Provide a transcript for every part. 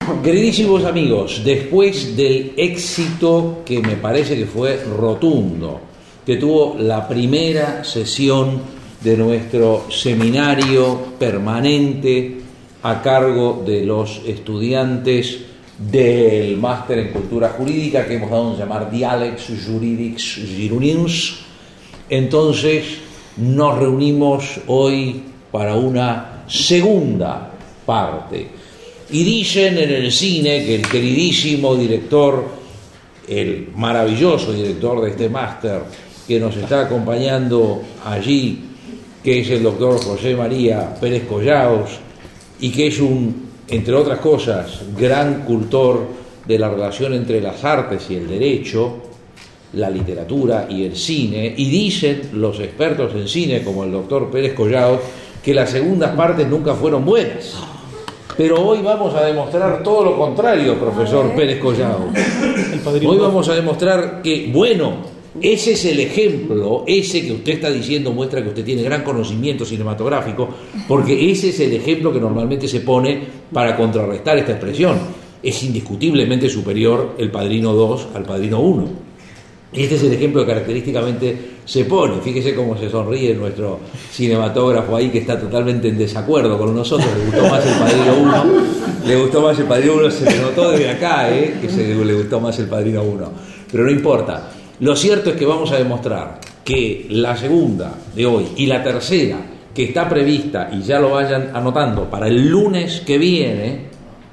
Queridísimos amigos, después del éxito que me parece que fue rotundo, que tuvo la primera sesión de nuestro seminario permanente a cargo de los estudiantes del Máster en Cultura Jurídica, que hemos dado a llamar Diàlegs Jurídics Gironins, entonces nos reunimos hoy para una segunda parte. Y dicen en el cine que el queridísimo director, el maravilloso director de este máster que nos está acompañando allí, que es el doctor José María Pérez Collados, y que es entre otras cosas, gran cultor de la relación entre las artes y el derecho, la literatura y el cine, y dicen los expertos en cine, como el doctor Pérez Collados, que las segundas partes nunca fueron buenas. Pero hoy vamos a demostrar todo lo contrario, profesor Pérez Collados. Hoy vamos a demostrar que, bueno, ese es el ejemplo, ese que usted está diciendo muestra que usted tiene gran conocimiento cinematográfico, porque ese es el ejemplo que normalmente se pone para contrarrestar esta expresión. Es indiscutiblemente superior el Padrino 2 al Padrino 1. Este es el ejemplo que característicamente se pone. Fíjese cómo se sonríe nuestro cinematógrafo ahí, que está totalmente en desacuerdo con nosotros. Le gustó más el Padrino 1. Le gustó más el Padrino 1, se le notó desde acá, que le gustó más el Padrino 1. Pero no importa. Lo cierto es que vamos a demostrar que la segunda de hoy y la tercera, que está prevista, y ya lo vayan anotando, para el lunes que viene,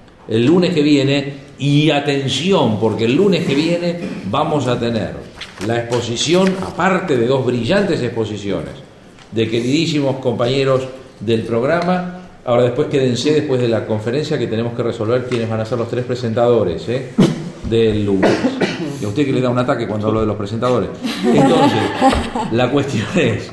y atención, porque el lunes que viene vamos a tener la exposición, aparte de dos brillantes exposiciones de queridísimos compañeros del programa. Ahora después quédense después de la conferencia, que tenemos que resolver quiénes van a ser los tres presentadores del lunes. Y a usted que le da un ataque cuando hablo de los presentadores. Entonces, la cuestión es,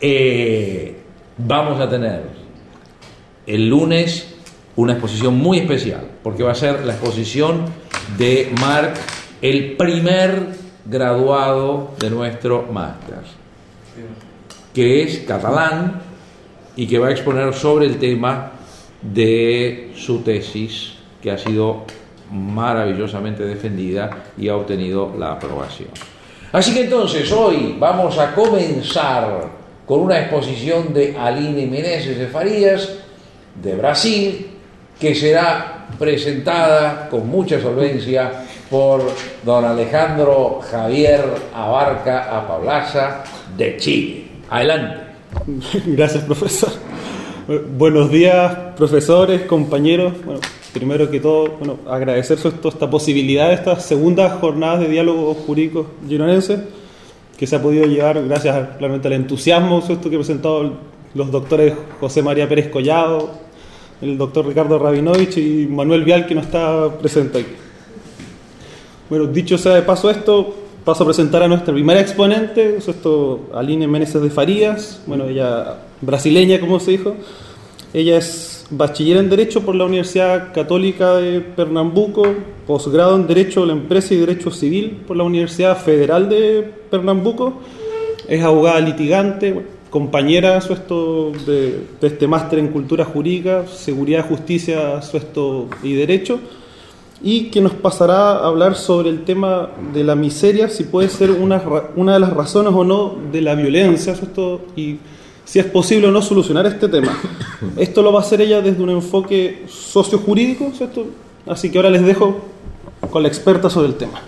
vamos a tener el lunes una exposición muy especial, porque va a ser la exposición de Marc, el primer graduado de nuestro máster, que es catalán y que va a exponer sobre el tema de su tesis, que ha sido maravillosamente defendida y ha obtenido la aprobación. Así que entonces hoy vamos a comenzar con una exposición de Aline Meneses de Farias, de Brasil, que será presentada con mucha solvencia por don Alejandro Javier Abarca Apaulaza, de Chile. Adelante. Gracias, profesor. Buenos días, profesores, compañeros. Bueno, primero que todo, agradecer esta posibilidad de estas segundas jornadas de diálogo jurídico gironense, que se ha podido llevar gracias claramente al entusiasmo que han presentado los doctores José María Pérez Collado, el doctor Ricardo Rabinovich y Manuel Vial, que no está presente aquí. Bueno, dicho sea de paso esto, paso a presentar a nuestra primera exponente, Aline Meneses de Farias. Bueno, ella brasileña, como se dijo. Ella es bachiller en Derecho por la Universidad Católica de Pernambuco, posgrado en Derecho de la Empresa y Derecho Civil por la Universidad Federal de Pernambuco. Es abogada litigante, compañera de este máster en Cultura Jurídica, Seguridad, Justicia y Derecho, y que nos pasará a hablar sobre el tema de la miseria, si puede ser una de las razones o no de la violencia, y si es posible o no solucionar este tema. Esto lo va a hacer ella desde un enfoque sociojurídico, ¿cierto? Así que ahora les dejo con la experta sobre el tema.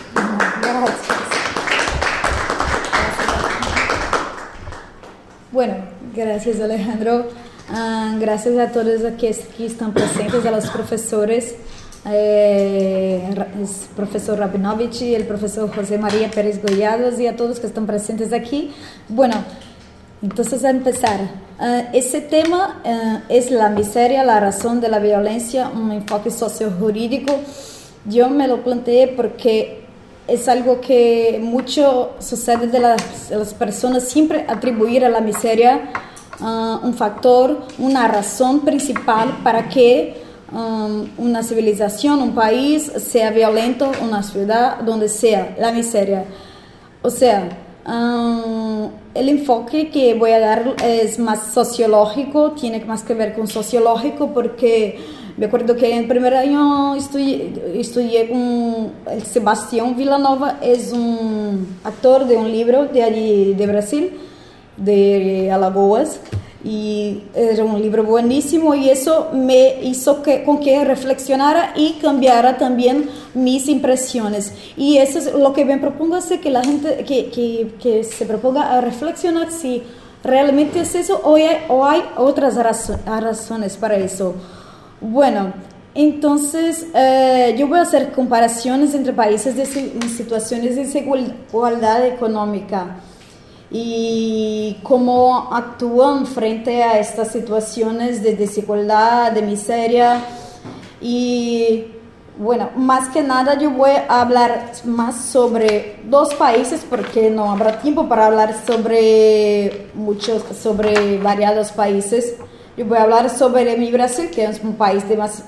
Bueno, gracias Alejandro. Gracias a todos que están presentes, a los profesores, el profesor Rabinovich y el profesor José María Pérez Collados, y a todos que están presentes aquí. Bueno, entonces a empezar. Ese tema es la miseria, la razón de la violencia, un enfoque sociojurídico. Yo me lo planteé porque es algo que mucho sucede de las personas, siempre atribuir a la miseria un factor, una razón principal para que una civilización, un país sea violento, una ciudad, donde sea, la miseria. O sea, el enfoque que voy a dar es más sociológico, tiene más que ver con sociológico, porque Me acuerdo que en el primer año estudié con el Sebastián Villanova, es un actor de un libro de allí de Brasil, de Alagoas, y era un libro buenísimo y eso me hizo con que reflexionara y cambiara también mis impresiones. Y eso es lo que me propongo hacer, que la gente que se proponga a reflexionar si realmente es eso o hay otras razones para eso. Bueno, entonces yo voy a hacer comparaciones entre países en situaciones de desigualdad económica y cómo actúan frente a estas situaciones de desigualdad, de miseria. Y bueno, más que nada yo voy a hablar más sobre dos países porque no habrá tiempo para hablar sobre variados países. Yo voy a hablar sobre mi Brasil, que es un país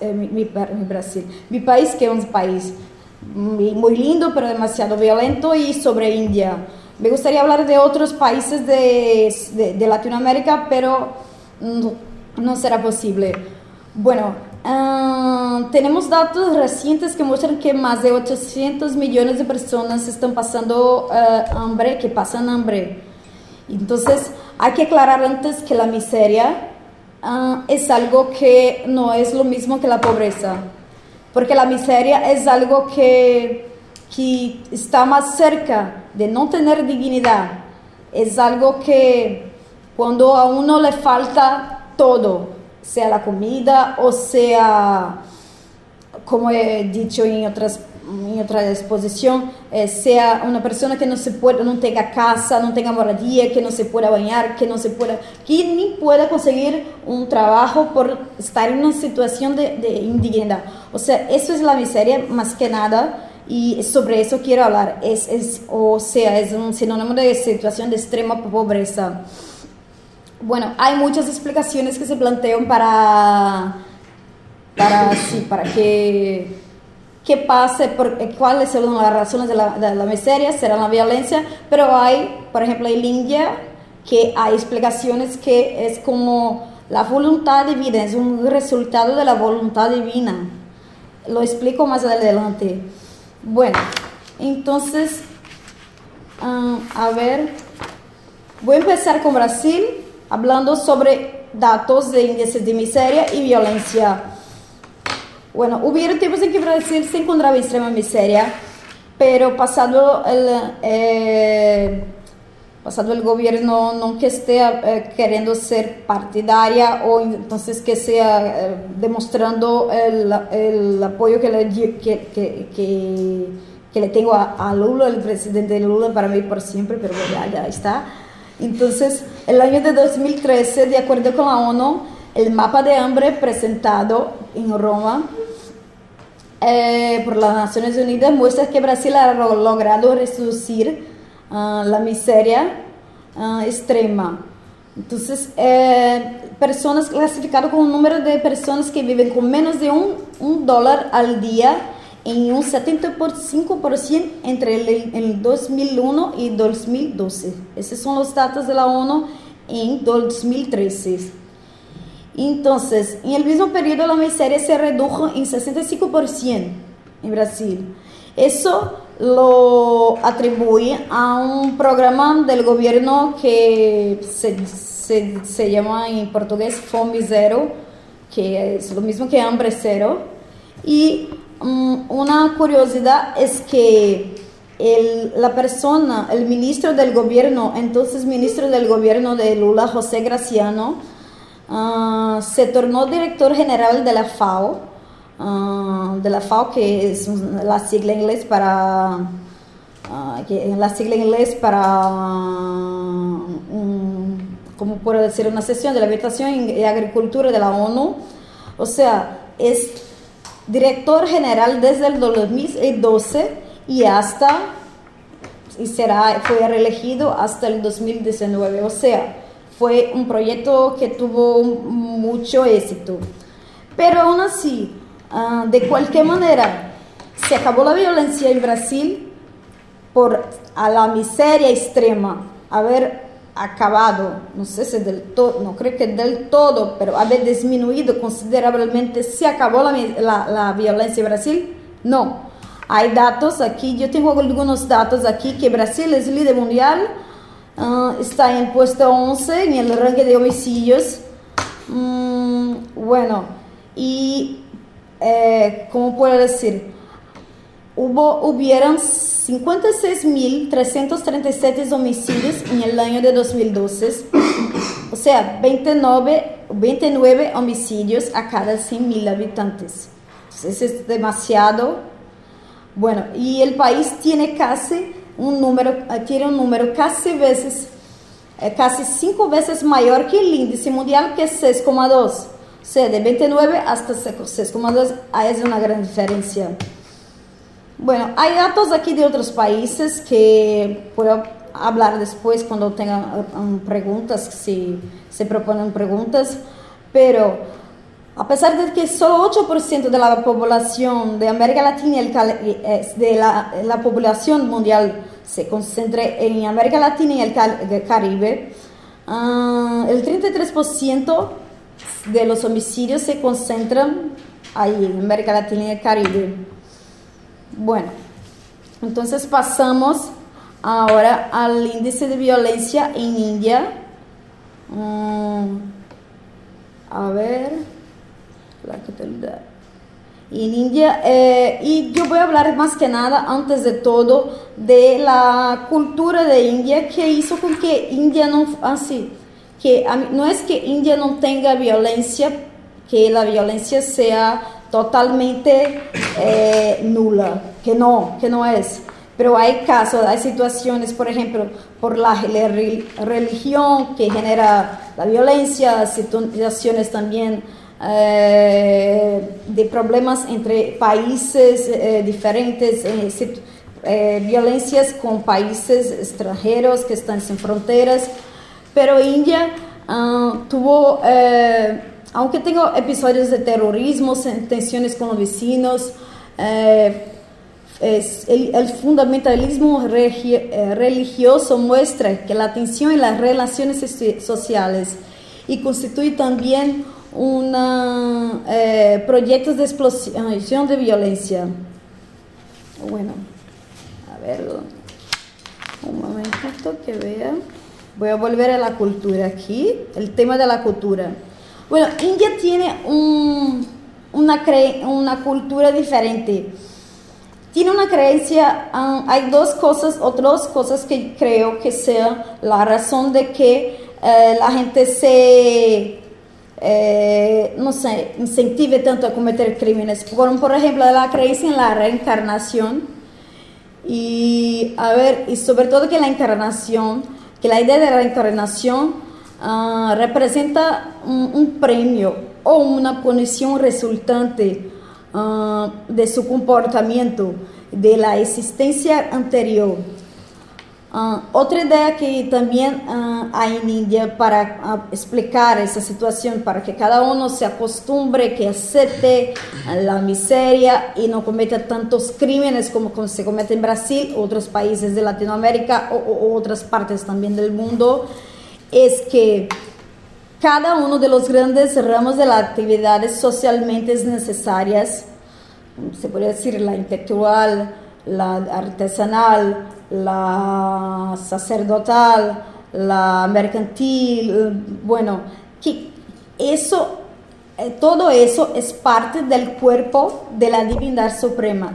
mi país, que es un país muy lindo pero demasiado violento, y sobre India. Me gustaría hablar de otros países de Latinoamérica, pero no será posible. Bueno, tenemos datos recientes que muestran que más de 800 millones de personas están pasando hambre, que pasan hambre. Entonces, hay que aclarar antes que la miseria es algo que no es lo mismo que la pobreza, porque la miseria es algo que está más cerca de no tener dignidad. Es algo que cuando a uno le falta todo, sea la comida o sea, como he dicho en otra exposición, sea una persona que no tenga casa, no tenga moradía, que no se pueda bañar, que ni pueda conseguir un trabajo por estar en una situación de indignidad. O sea, eso es la miseria más que nada. Y sobre eso quiero hablar. Es un sinónimo de situación de extrema pobreza. Bueno, hay muchas explicaciones que se plantean para que pase, cuáles son las razones de la miseria, será la violencia, pero hay, por ejemplo, en India, que hay explicaciones que es como la voluntad divina, es un resultado de la voluntad divina. Lo explico más adelante. Bueno, entonces, a ver, voy a empezar con Brasil, hablando sobre datos de índices de miseria y violencia. Bueno, hubieron tiempos en que Brasil se encontraba en extrema miseria, pero pasado el gobierno no que esté queriendo ser partidaria o entonces que sea demostrando el apoyo que le tengo a Lula, el presidente Lula, para mí por siempre, pero ya está. Entonces, el año de 2013, de acuerdo con la ONU, el mapa de hambre presentado en Roma por las Naciones Unidas muestra que Brasil ha logrado reducir la miseria extrema. Entonces, personas clasificadas con un número de personas que viven con menos de un dólar al día en un 75% entre el 2001 y 2012. Esos son los datos de la ONU en 2013. Entonces, en el mismo periodo la miseria se redujo en 65% en Brasil. Eso lo atribuye a un programa del gobierno que se llama en portugués Fome Zero, que es lo mismo que Hambre Cero. Y una curiosidad es que el ministro del gobierno, entonces ministro del gobierno de Lula, José Graciano, se tornó director general de la FAO, que es la sigla en inglés para como puedo decir, una sección de la Alimentación y Agricultura de la ONU. O sea, es director general desde el 2012 y fue reelegido hasta el 2019. O sea, fue un proyecto que tuvo mucho éxito. Pero aún así, de cualquier manera, se acabó la violencia en Brasil a la miseria extrema. acabado, no sé si del todo, no creo que del todo, pero haber disminuido considerablemente, ¿se acabó la violencia en Brasil? No. Hay datos aquí, yo tengo algunos datos aquí, que Brasil es líder mundial, está en puesto 11 en el ranking de homicidios. Bueno, y ¿cómo puedo decir? Hubieron 56.337 homicidios en el año de 2012, o sea, 29 homicidios a cada 100.000 habitantes. Entonces es demasiado. Bueno, y el país tiene un número casi 5 veces mayor que el índice mundial, que es 6,2. O sea, de 29 hasta 6,2 es una gran diferencia. Bueno, hay datos aquí de otros países que puedo hablar después cuando tengan preguntas, si se proponen preguntas, pero a pesar de que solo 8% de la población de América Latina de la población mundial se concentre en América Latina y el Caribe, el 33% de los homicidios se concentran ahí en América Latina y el Caribe. Bueno, entonces pasamos ahora al índice de violencia en India. A ver, la totalidad. En India, y yo voy a hablar más que nada, antes de todo, de la cultura de India, que hizo con que India no es que India no tenga violencia, que la violencia sea totalmente nula, que no es. Pero hay casos, hay situaciones, por ejemplo, por la religión que genera la violencia, situaciones también de problemas entre países diferentes, violencias con países extranjeros que están sin fronteras. Pero India tuvo, aunque tengo episodios de terrorismo, tensiones con los vecinos, el fundamentalismo religioso muestra que la tensión en las relaciones sociales y constituye también proyectos de explosión de violencia. Bueno, a ver, un momentito que vea. Voy a volver a la cultura aquí, el tema de la cultura. Bueno, India tiene una cultura diferente. Tiene una creencia, hay otras cosas que creo que sean la razón de que la gente no sé, incentive tanto a cometer crímenes. Por ejemplo, la creencia en la reencarnación y sobre todo que la idea de la reencarnación representa un premio o una punición resultante de su comportamiento, de la existencia anterior. Otra idea que también hay en India para explicar esa situación, para que cada uno se acostumbre, que acepte la miseria y no cometa tantos crímenes como se comete en Brasil, otros países de Latinoamérica o otras partes también del mundo, es que cada uno de los grandes ramos de las actividades socialmente necesarias, se podría decir la intelectual, la artesanal, la sacerdotal, la mercantil, bueno, que todo eso es parte del cuerpo de la divinidad suprema.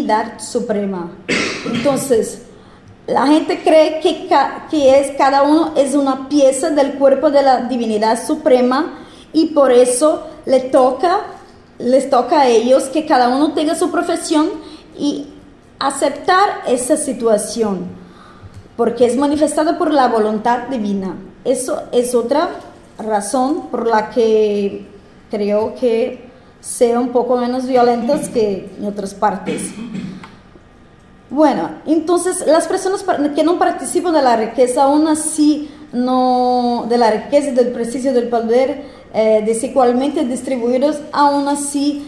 Entonces, la gente cree que cada uno es una pieza del cuerpo de la divinidad suprema y por eso les toca a ellos que cada uno tenga su profesión y aceptar esa situación, porque es manifestada por la voluntad divina. Eso es otra razón por la que creo que sea un poco menos violentos que en otras partes. Bueno, entonces las personas que no participan de la riqueza, aún así de la riqueza y del prestigio del poder desigualmente distribuidos, aún así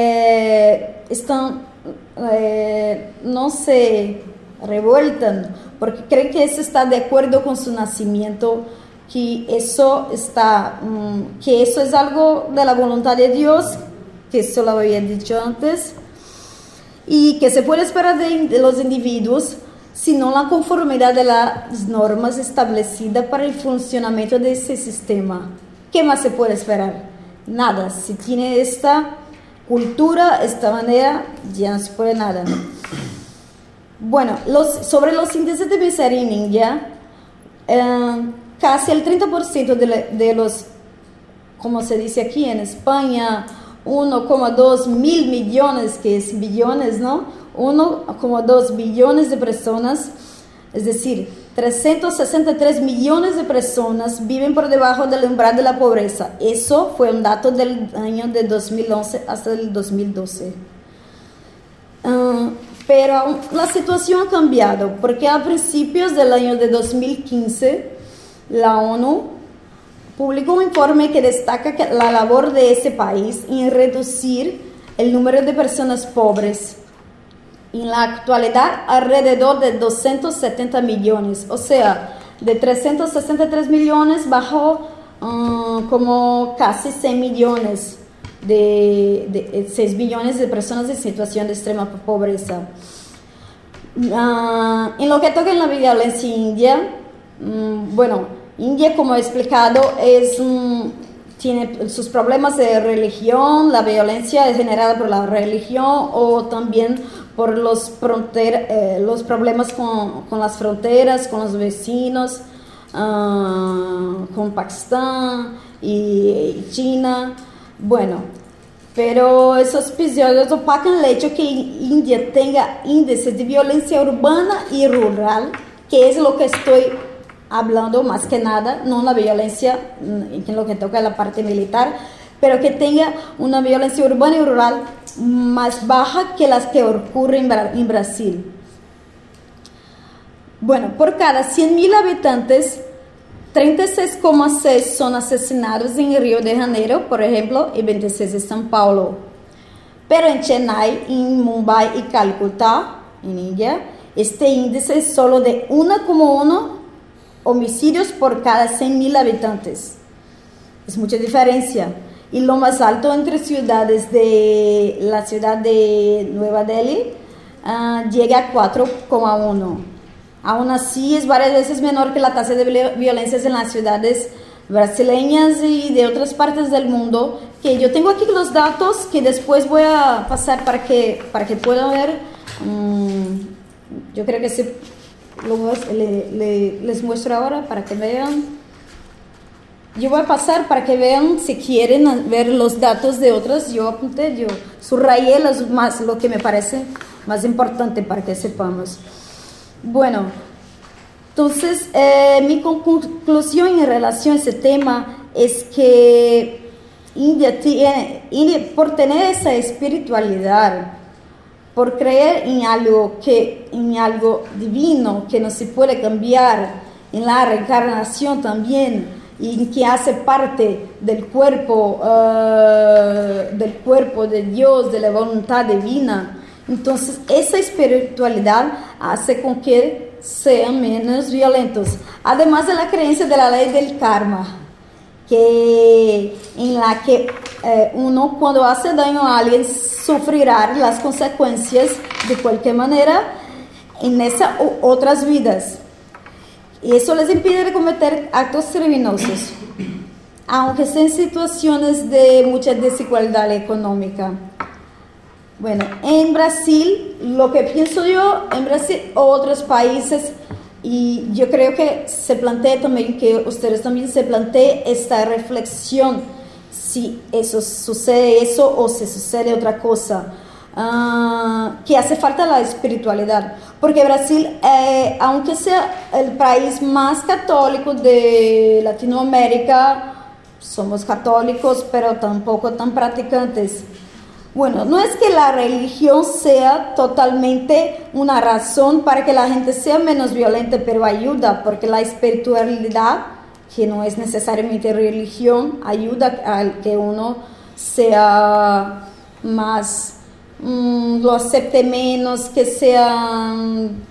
están no se revueltan porque creen que eso está de acuerdo con su nacimiento, que eso es algo de la voluntad de Dios, que eso lo había dicho antes, y que se puede esperar de los individuos, sino la conformidad de las normas establecidas para el funcionamiento de ese sistema. ¿Qué más se puede esperar? Nada. Si tiene esta cultura, esta manera, ya no se puede nada. Bueno, sobre los índices de miseria en India, casi el 30% de los, como se dice aquí en España, 1,2 mil millones, que es billones, ¿no? 1,2 billones de personas, es decir, 363 millones de personas viven por debajo del umbral de la pobreza. Eso fue un dato del año de 2011 hasta el 2012. Pero la situación ha cambiado, porque a principios del año de 2015, la ONU publicó un informe que destaca la labor de ese país en reducir el número de personas pobres. En la actualidad, alrededor de 270 millones, o sea, de 363 millones bajó como casi 100 millones, de 6 billones de personas en situación de extrema pobreza. En lo que toca en la violencia en India, India, como he explicado, tiene sus problemas de religión. La violencia es generada por la religión o también por los problemas con las fronteras, con los vecinos, con Pakistán y China. Bueno, pero esos episodios opacan el hecho que India tenga índices de violencia urbana y rural, que es lo que estoy hablando más que nada, no la violencia en lo que toca la parte militar, pero que tenga una violencia urbana y rural más baja que las que ocurren en Brasil. Bueno, por cada 100.000 habitantes, 36,6 son asesinados en Río de Janeiro, por ejemplo, y 26 en São Paulo. Pero en Chennai, en Mumbai y Calcuta, en India, este índice es solo de 1,1 homicidios por cada 100.000 habitantes. Es mucha diferencia. Y lo más alto entre ciudades de la ciudad de Nueva Delhi llega a 4,1. Aún así es varias veces menor que la tasa de violencia en las ciudades brasileñas y de otras partes del mundo, que yo tengo aquí los datos que después voy a pasar para que puedan ver. Yo creo que les muestro ahora para que vean. Yo voy a pasar para que vean, si quieren ver los datos de otras. Yo apunté, yo subrayé lo que me parece más importante para que sepamos. Bueno, entonces mi conclusión en relación a ese tema es que India, por tener esa espiritualidad, por creer en algo divino que no se puede cambiar, en la reencarnación también, y que hace parte del cuerpo de Dios, de la voluntad divina. Entonces, esa espiritualidad hace con que sean menos violentos. Además de la creencia de la ley del karma, en la que uno, cuando hace daño a alguien, sufrirá las consecuencias de cualquier manera en esas u otras vidas. Y eso les impide de cometer actos criminosos, aunque sean situaciones de mucha desigualdad económica. Bueno, en Brasil, lo que pienso yo, en Brasil o otros países, y yo creo que se plantea también, que ustedes también se planteen esta reflexión, si eso sucede eso o si sucede otra cosa, que hace falta la espiritualidad, porque Brasil, aunque sea el país más católico de Latinoamérica, somos católicos, pero tampoco tan practicantes. Bueno, no es que la religión sea totalmente una razón para que la gente sea menos violenta, pero ayuda, porque la espiritualidad, que no es necesariamente religión, ayuda a que uno sea más, lo acepte menos, que sea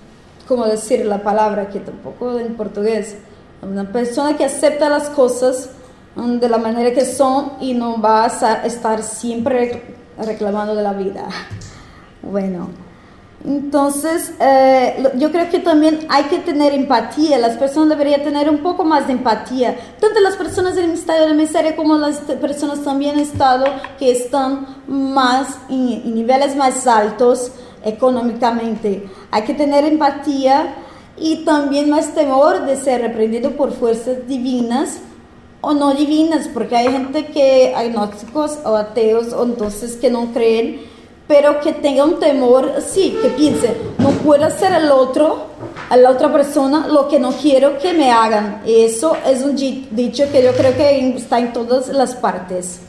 ¿cómo decir la palabra que tampoco en portugués? Una persona que acepta las cosas de la manera que son y no va a estar siempre reclamando de la vida. Bueno, entonces yo creo que también hay que tener empatía. Las personas deberían tener un poco más de empatía, tanto las personas en estado de miseria como las personas también en estado que están más en niveles más altos económicamente. Hay que tener empatía y también más temor de ser reprendido por fuerzas divinas o no divinas, porque hay gente que agnósticos o ateos o entonces que no creen, pero que tenga un temor, sí, que piense, no puedo hacer al otro, a la otra persona lo que no quiero que me hagan. Eso es un dicho que yo creo que está en todas las partes.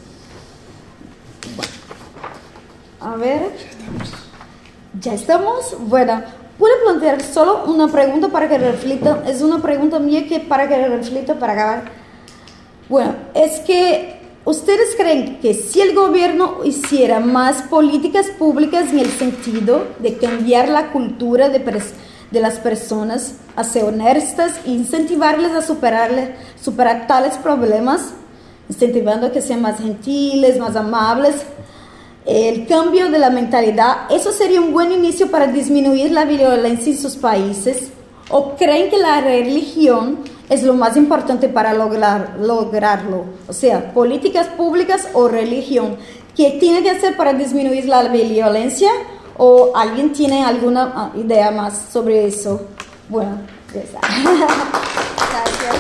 A ver, ¿ya estamos? Bueno, puedo plantear solo una pregunta para que reflita, es una pregunta mía que para que reflita, para acabar. Bueno, es que ¿ustedes creen que si el gobierno hiciera más políticas públicas en el sentido de cambiar la cultura de las personas a ser honestas e incentivarles a superar tales problemas, incentivando a que sean más gentiles, más amables, el cambio de la mentalidad, eso sería un buen inicio para disminuir la violencia en sus países? ¿O creen que la religión es lo más importante para lograrlo? O sea, políticas públicas o religión. ¿Qué tiene que hacer para disminuir la violencia? ¿O alguien tiene alguna idea más sobre eso? Bueno, ya está. Gracias.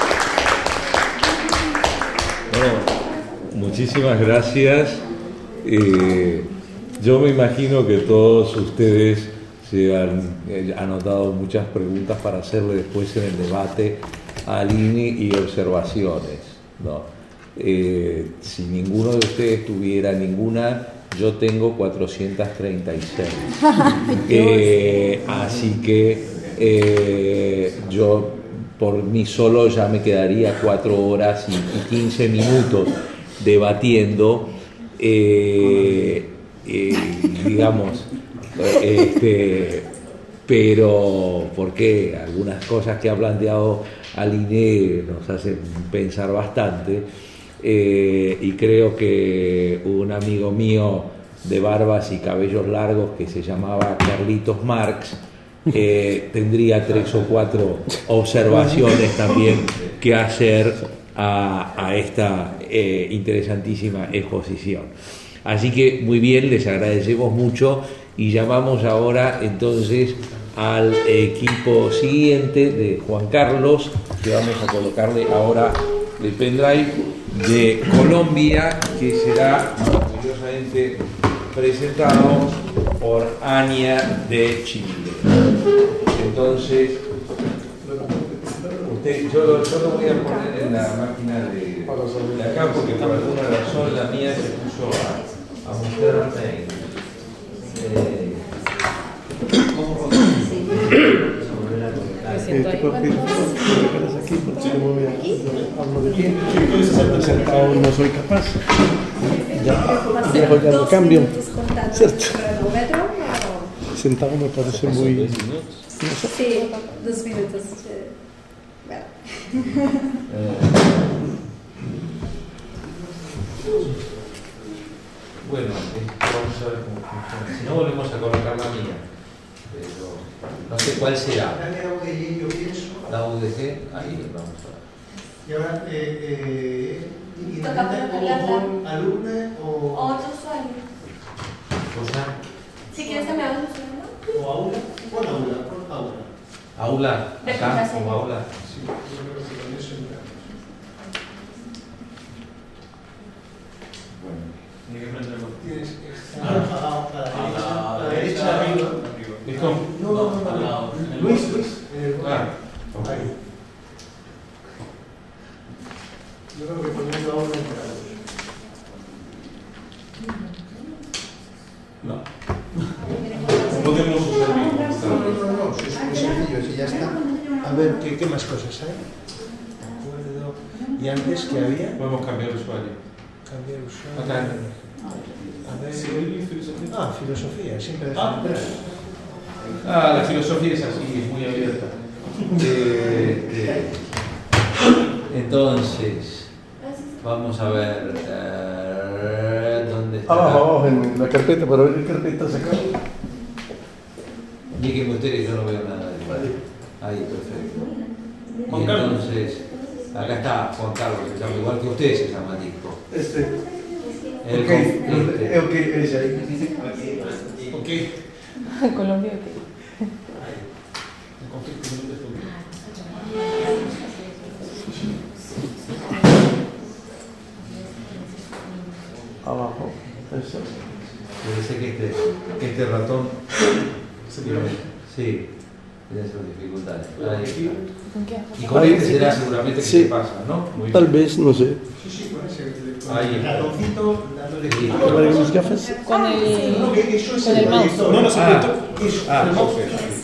Bueno, muchísimas gracias. Yo me imagino que todos ustedes se han anotado muchas preguntas para hacerle después en el debate a Aline y observaciones, ¿no? Si ninguno de ustedes tuviera ninguna, yo tengo 436. Así que yo por mí solo ya me quedaría 4 horas y 15 minutos debatiendo, digamos, pero porque algunas cosas que ha planteado Aline nos hacen pensar bastante, y creo que un amigo mío de barbas y cabellos largos que se llamaba Carlitos Marx tendría 3 o 4 observaciones también que hacer a esta interesantísima exposición. Así que muy bien, les agradecemos mucho y llamamos ahora entonces al equipo siguiente de Juan Carlos, que vamos a colocarle ahora el pendrive de Colombia, que será orgullosamente presentado por Ania de Chile. Entonces, yo lo voy a poner en la máquina de acá, porque por alguna razón la mía se puso a mostrarme. Sentado no soy capaz. Ya lo cambio. ¿Cierto? Sentado me parece muy... Sí, 2 minutos. Bueno, vamos a ver cómo funciona. Si no, volvemos a colocar la mía. Pero no sé cuál será. La UDG, yo pienso. La UDG, ahí vamos a ver. Y ahora, con alumna o otro usuario. O sea, Si quieres que me hagas un segundo. o aula. Pon aula, pon aula. aula, De acá, clase. como aula. Sí, yo creo que con eso entramos. Bueno, tiene que prender los... Tienes que estar apagado a la derecha arriba. ¿Esto? No. Luis. Ahí. Yo creo que poniendo aula entramos. No. Podemos usar No, es muy sencillo, si ya está. A ver, ¿qué más cosas hay? De acuerdo. ¿Y antes qué había? Podemos cambiar el usuario. Cambiar usuario. Acá. A ver. Filosofía, siempre dejan entrar. La filosofía es así, es muy abierta. Entonces, vamos a ver dónde está. Abajo en la carpeta, para ver qué carpeta sacar. Díganme ustedes, yo no veo nada de ahí. Ahí, perfecto. Y entonces, acá está Juan Carlos, se llama igual que usted, se llama Disco. Ok, ese ahí. Ok. Colombia, Abajo. Eso. Debe ser que este ratón. Sí, tiene sus dificultades. Ahí está. Y con este será seguramente que Sí. se pasa, ¿no? Muy Tal bien. vez, no sé. Ahí El está. ratoncito dándole ¿Para mis gafas? con el Eso el mouse. No, no, Eso. Perfecto.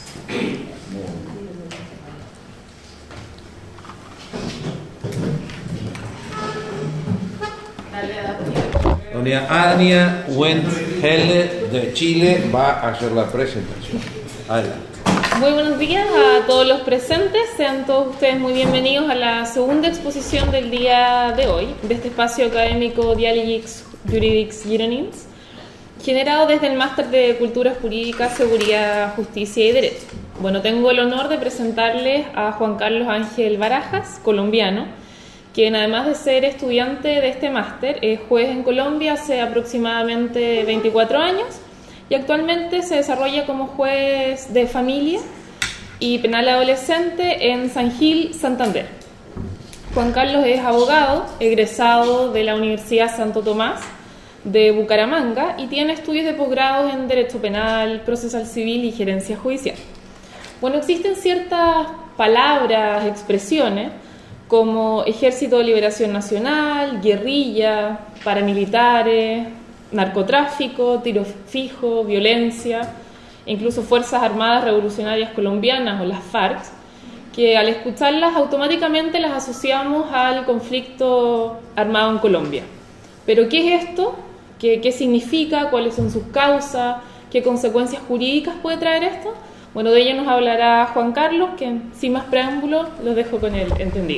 Doña Ania Wendhelle de Chile va a hacer la presentación. Adelante. Muy buenos días a todos los presentes, sean todos ustedes muy bienvenidos a la segunda exposición del día de hoy, de este espacio académico Dialogics Juridics Gironins, generado desde el Máster de Cultura Jurídica, Seguridad, Justicia y Derecho. Bueno, tengo el honor de presentarles a Juan Carlos Ángel Barajas, colombiano, quien además de ser estudiante de este máster, es juez en Colombia hace aproximadamente 24 años y actualmente se desarrolla como juez de familia y penal adolescente en San Gil, Santander. Juan Carlos es abogado, egresado de la Universidad Santo Tomás de Bucaramanga y tiene estudios de posgrados en Derecho Penal, Procesal Civil y Gerencia Judicial. Bueno, existen ciertas palabras, expresiones, como Ejército de Liberación Nacional, guerrilla, paramilitares, narcotráfico, tiro fijo, violencia, incluso Fuerzas Armadas Revolucionarias Colombianas o las FARC, que al escucharlas automáticamente las asociamos al conflicto armado en Colombia. Pero ¿qué es esto? ¿Qué significa? ¿Cuáles son sus causas? ¿Qué consecuencias jurídicas puede traer esto? Bueno, de ello nos hablará Juan Carlos, que sin más preámbulo los dejo con él entendido.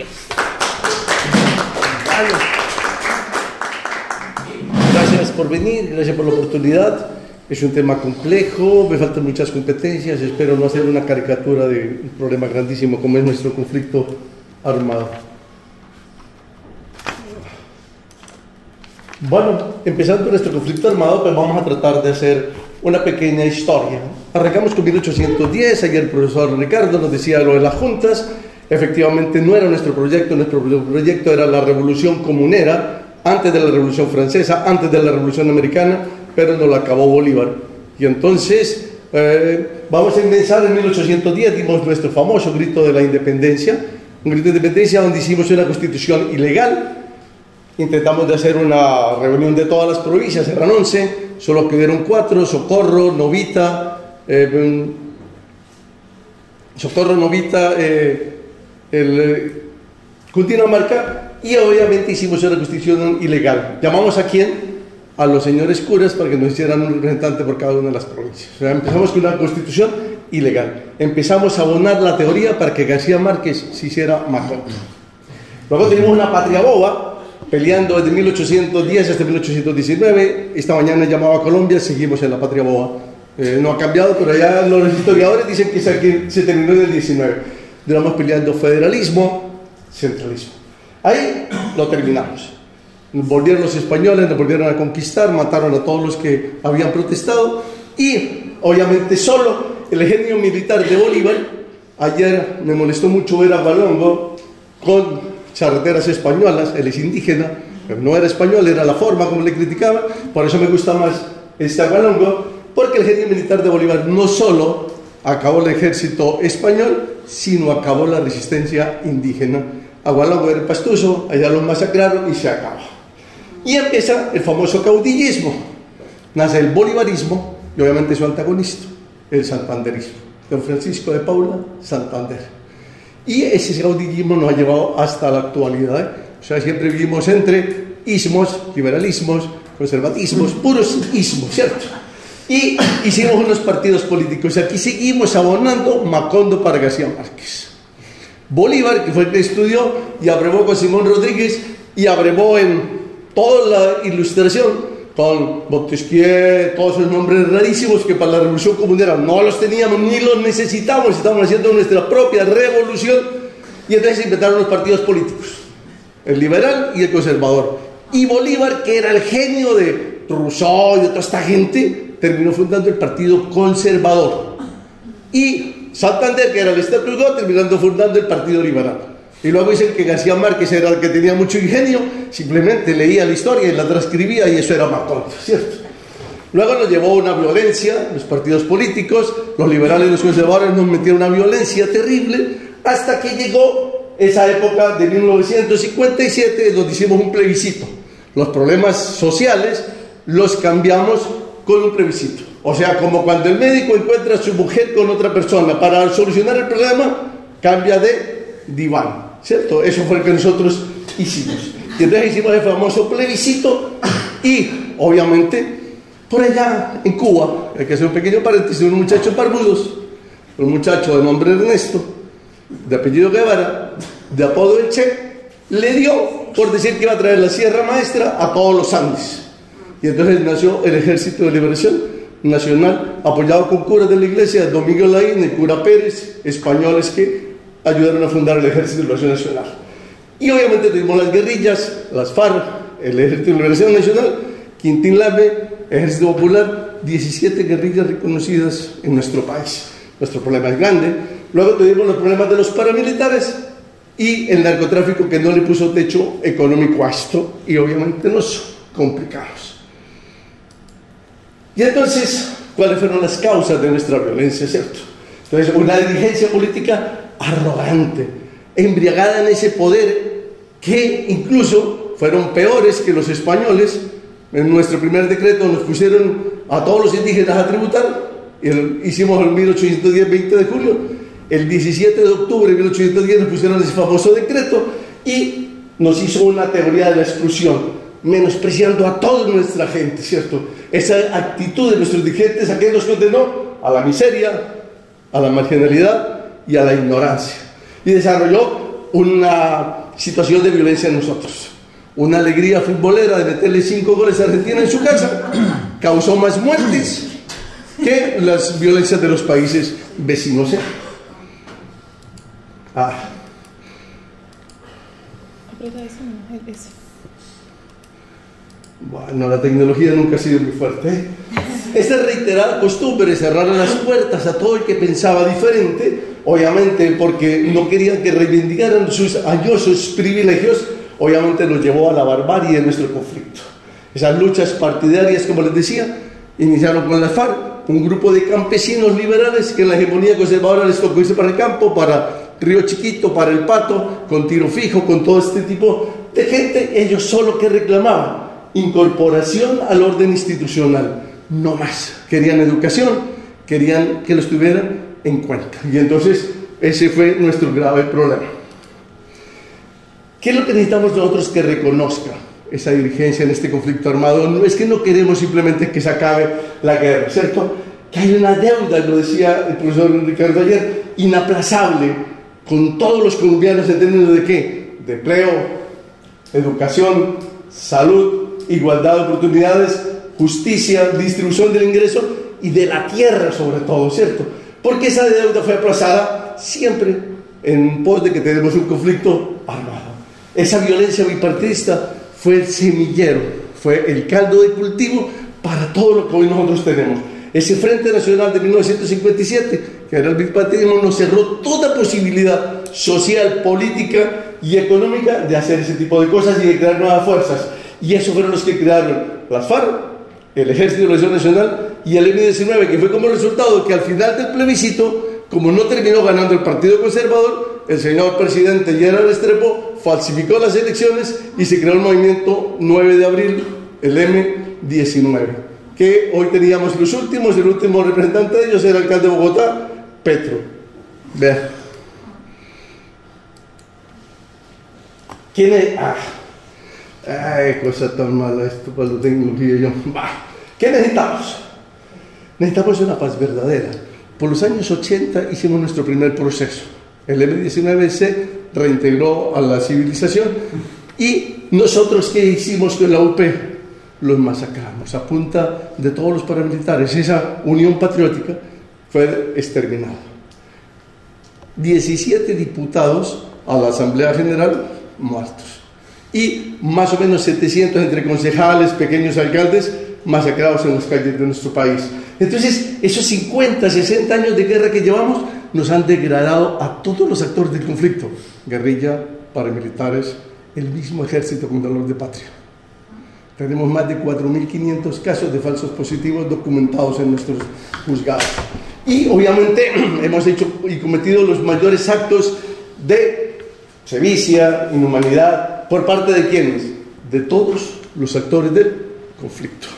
Gracias por venir, gracias por la oportunidad. Es un tema complejo, me faltan muchas competencias, espero no hacer una caricatura de un problema grandísimo como es nuestro conflicto armado. Bueno, empezando nuestro conflicto armado, pues vamos a tratar de hacer una pequeña historia. Arrancamos con 1810, ayer el profesor Ricardo nos decía lo de las juntas. Efectivamente no era nuestro proyecto era la revolución comunera, antes de la revolución francesa, antes de la revolución americana, pero nos lo acabó Bolívar. Y entonces vamos a empezar en 1810, dimos nuestro famoso grito de la independencia, un grito de independencia donde hicimos una constitución ilegal. Intentamos de hacer una reunión de todas las provincias, eran 11, solo quedaron 4, Socorro, Novita, Cundinamarca, y obviamente hicimos una constitución ilegal. ¿Llamamos a quién? A los señores curas para que nos hicieran un representante por cada una de las provincias. O sea, empezamos con una constitución ilegal. Empezamos a abonar la teoría para que García Márquez se hiciera matón. Luego tenemos una patria boba, peleando desde 1810 hasta 1819. Esta mañana llamaba a Colombia, seguimos en la patria boba. No ha cambiado, pero ya los historiadores dicen que se terminó en el 19. Duramos peleando federalismo, centralismo. Ahí lo terminamos. Volvieron los españoles, nos volvieron a conquistar, mataron a todos los que habían protestado y obviamente solo el genio militar de Bolívar. Ayer me molestó mucho ver a Balongo con charreteras españolas, él es indígena, pero no era español, era la forma como le criticaba. Por eso me gusta más este Agualongo, porque el genio militar de Bolívar no solo acabó el ejército español, sino acabó la resistencia indígena. Agualongo era pastuso, allá lo masacraron y se acabó. Y empieza el famoso caudillismo. Nace el bolivarismo y obviamente su antagonista, el santanderismo. Don Francisco de Paula, Santander. Y ese caudillismo nos ha llevado hasta la actualidad. O sea, siempre vivimos entre ismos, liberalismos, conservatismos, puros ismos, ¿cierto? Y hicimos unos partidos políticos. Aquí seguimos abonando Macondo para García Márquez. Bolívar, que fue el que estudió y abrevó con Simón Rodríguez y abrevó en toda la ilustración con Montesquieu, todos esos nombres rarísimos que para la revolución comunera no los teníamos ni los necesitamos, estamos haciendo nuestra propia revolución. Y entonces se inventaron los partidos políticos, el liberal y el conservador. Y Bolívar, que era el genio de Rousseau y de toda esta gente, terminó fundando el Partido Conservador. Y Santander, que era el status quo, terminando fundando el Partido Liberal. Y luego dicen que García Márquez era el que tenía mucho ingenio, simplemente leía la historia y la transcribía, y eso era Macondo, ¿cierto? Luego nos llevó a una violencia, los partidos políticos, los liberales y los conservadores nos metieron una violencia terrible, hasta que llegó esa época de 1957, donde hicimos un plebiscito. Los problemas sociales los cambiamos con un plebiscito. O sea, como cuando el médico encuentra a su mujer con otra persona, para solucionar el problema, cambia de diván, ¿cierto? Eso fue lo que nosotros hicimos. Y entonces hicimos el famoso plebiscito y, obviamente, por allá en Cuba, hay que hacer un pequeño paréntesis, un muchacho en Barbudos, un muchacho de nombre Ernesto, de apellido Guevara, de apodo El Che, le dio por decir que iba a traer la Sierra Maestra a todos los Andes. Y entonces nació el Ejército de Liberación Nacional, apoyado con curas de la iglesia, Domingo Laín, el cura Pérez, españoles que ayudaron a fundar el Ejército de Liberación Nacional. Y obviamente tuvimos las guerrillas, las FARC, el Ejército de Liberación Nacional, Quintín Lame, Ejército Popular, 17 guerrillas reconocidas en nuestro país. Nuestro problema es grande. Luego tuvimos los problemas de los paramilitares y el narcotráfico, que no le puso techo económico a esto, y obviamente nos complicamos. Y entonces, ¿cuáles fueron las causas de nuestra violencia, cierto? Entonces, una dirigencia política arrogante, embriagada en ese poder, que incluso fueron peores que los españoles. En nuestro primer decreto nos pusieron a todos los indígenas a tributar, hicimos el 1810, 20 de julio, el 17 de octubre de 1810 nos pusieron ese famoso decreto y nos hizo una teoría de la exclusión, menospreciando a toda nuestra gente, ¿cierto? Esa actitud de nuestros dirigentes, ¿a qué nos condenó? A la miseria, a la marginalidad y a la ignorancia. Y desarrolló una situación de violencia en nosotros. Una alegría futbolera de meterle 5 goles a Argentina en su casa causó más muertes que las violencias de los países vecinos. Bueno, la tecnología nunca ha sido muy fuerte. Esta reiterada costumbre de cerrar las puertas a todo el que pensaba diferente, obviamente porque no querían que reivindicaran sus añosos privilegios, obviamente nos llevó a la barbarie de nuestro conflicto. Esas luchas partidarias, como les decía, iniciaron con la FARC, un grupo de campesinos liberales que en la hegemonía conservadora les tocó irse para el campo, para Río Chiquito, para El Pato, con Tiro Fijo, con todo este tipo de gente. Ellos solo que reclamaban incorporación al orden institucional, no más. Querían educación, querían que los tuvieran en cuenta. Y entonces ese fue nuestro grave problema. ¿Qué es lo que necesitamos nosotros que reconozca esa dirigencia en este conflicto armado? No es que no queremos simplemente que se acabe la guerra, ¿cierto? Que hay una deuda, lo decía el profesor Ricardo ayer, inaplazable con todos los colombianos en términos de ¿qué? De empleo, educación, salud, igualdad de oportunidades, justicia, distribución del ingreso y de la tierra sobre todo, ¿cierto? Porque esa deuda fue aplazada siempre en pos de que tenemos un conflicto armado. Esa violencia bipartidista fue el semillero, fue el caldo de cultivo para todo lo que hoy nosotros tenemos. Ese Frente Nacional de 1957, que era el bipartidismo, nos cerró toda posibilidad social, política y económica de hacer ese tipo de cosas y de crear nuevas fuerzas. Y esos fueron los que crearon las FARC, el Ejército de Liberación Nacional y el M-19, que fue como resultado que al final del plebiscito, como no terminó ganando el Partido Conservador, el señor presidente Gerard Restrepo falsificó las elecciones y se creó el movimiento 9 de abril, el M-19, que hoy teníamos los últimos, el último representante de ellos era el alcalde de Bogotá, Petro. Vean. ¿Quién es? Ay, cosa tan mala esto para la tecnología. ¿Qué necesitamos? Necesitamos una paz verdadera. Por los años 80 hicimos nuestro primer proceso. El M-19 se reintegró a la civilización y nosotros, ¿qué hicimos con la UP? Los masacramos a punta de todos los paramilitares. Esa unión patriótica fue exterminada. 17 diputados a la Asamblea General muertos. Y más o menos 700 entre concejales, pequeños alcaldes, masacrados en las calles de nuestro país. Entonces, esos 50, 60 años de guerra que llevamos nos han degradado a todos los actores del conflicto. Guerrilla, paramilitares, el mismo ejército con dolor de patria. Tenemos más de 4.500 casos de falsos positivos documentados en nuestros juzgados. Y obviamente hemos hecho y cometido los mayores actos de sevicia, inhumanidad, ¿por parte de quiénes? De todos los actores del conflicto.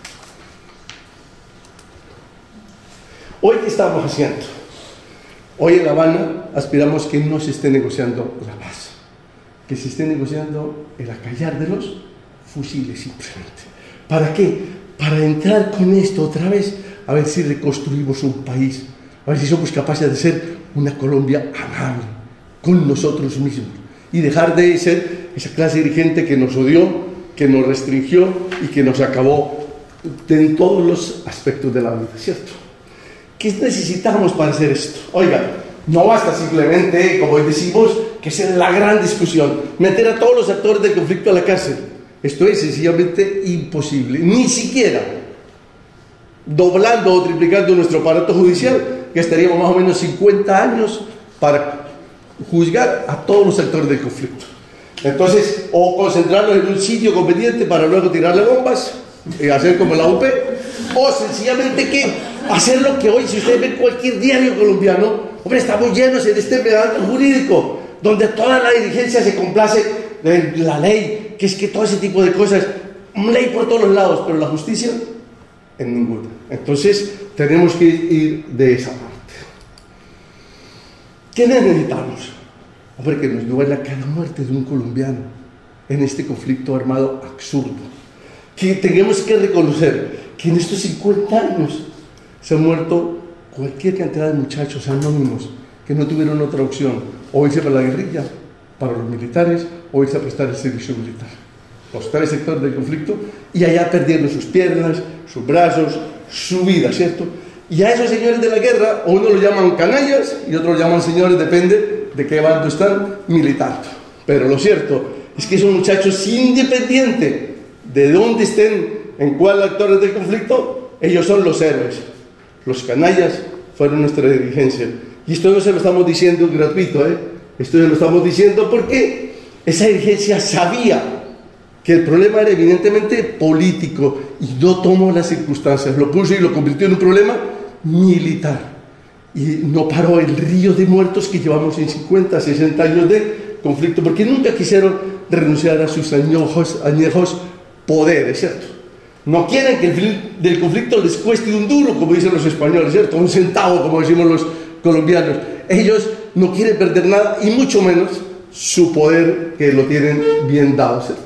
Hoy, ¿qué estamos haciendo? Hoy en La Habana aspiramos que no se esté negociando la paz, que se esté negociando el acallar de los fusiles simplemente. ¿Para qué? Para entrar con esto otra vez, a ver si reconstruimos un país, a ver si somos capaces de ser una Colombia amable con nosotros mismos y dejar de ser esa clase dirigente que nos odió, que nos restringió y que nos acabó en todos los aspectos de la vida, ¿cierto? ¿Qué necesitamos para hacer esto? Oiga, no basta simplemente, como hoy decimos, que sea la gran discusión, meter a todos los actores del conflicto a la cárcel. Esto es sencillamente imposible. Ni siquiera doblando o triplicando nuestro aparato judicial, que estaríamos más o menos 50 años para juzgar a todos los actores del conflicto. Entonces, o concentrarnos en un sitio conveniente para luego tirarle bombas, hacer como la UP, o sencillamente que hacer lo que hoy, si ustedes ven cualquier diario colombiano, hombre, estamos llenos en este meandro jurídico, donde toda la dirigencia se complace en la ley, que es que todo ese tipo de cosas, ley por todos los lados, pero la justicia en ninguna. Entonces, tenemos que ir de esa parte. ¿Qué necesitamos? Hombre, que nos duela cada muerte de un colombiano en este conflicto armado absurdo. Que tengamos que reconocer que en estos 50 años se han muerto cualquier cantidad de muchachos anónimos que no tuvieron otra opción, o irse para la guerrilla, para los militares, o irse a prestar el servicio militar. Los tres sectores del conflicto, y allá perdiendo sus piernas, sus brazos, su vida, ¿cierto? Y a esos señores de la guerra, o uno lo llaman canallas y otros lo llaman señores, depende de qué bando están militando. Pero lo cierto es que esos muchachos, independiente de dónde estén, en cuál actores del conflicto, ellos son los héroes. Los canallas fueron nuestra dirigencia. Y esto no se lo estamos diciendo gratuito, esto se lo estamos diciendo porque esa dirigencia sabía que el problema era evidentemente político y no tomó las circunstancias, lo puso y lo convirtió en un problema militar. Y no paró el río de muertos que llevamos en 50, 60 años de conflicto, porque nunca quisieron renunciar a sus añejos poderes, ¿cierto? No quieren que el fin del conflicto les cueste un duro, como dicen los españoles, ¿cierto? Un centavo, como decimos los colombianos. Ellos no quieren perder nada, y mucho menos su poder, que lo tienen bien dado, ¿cierto?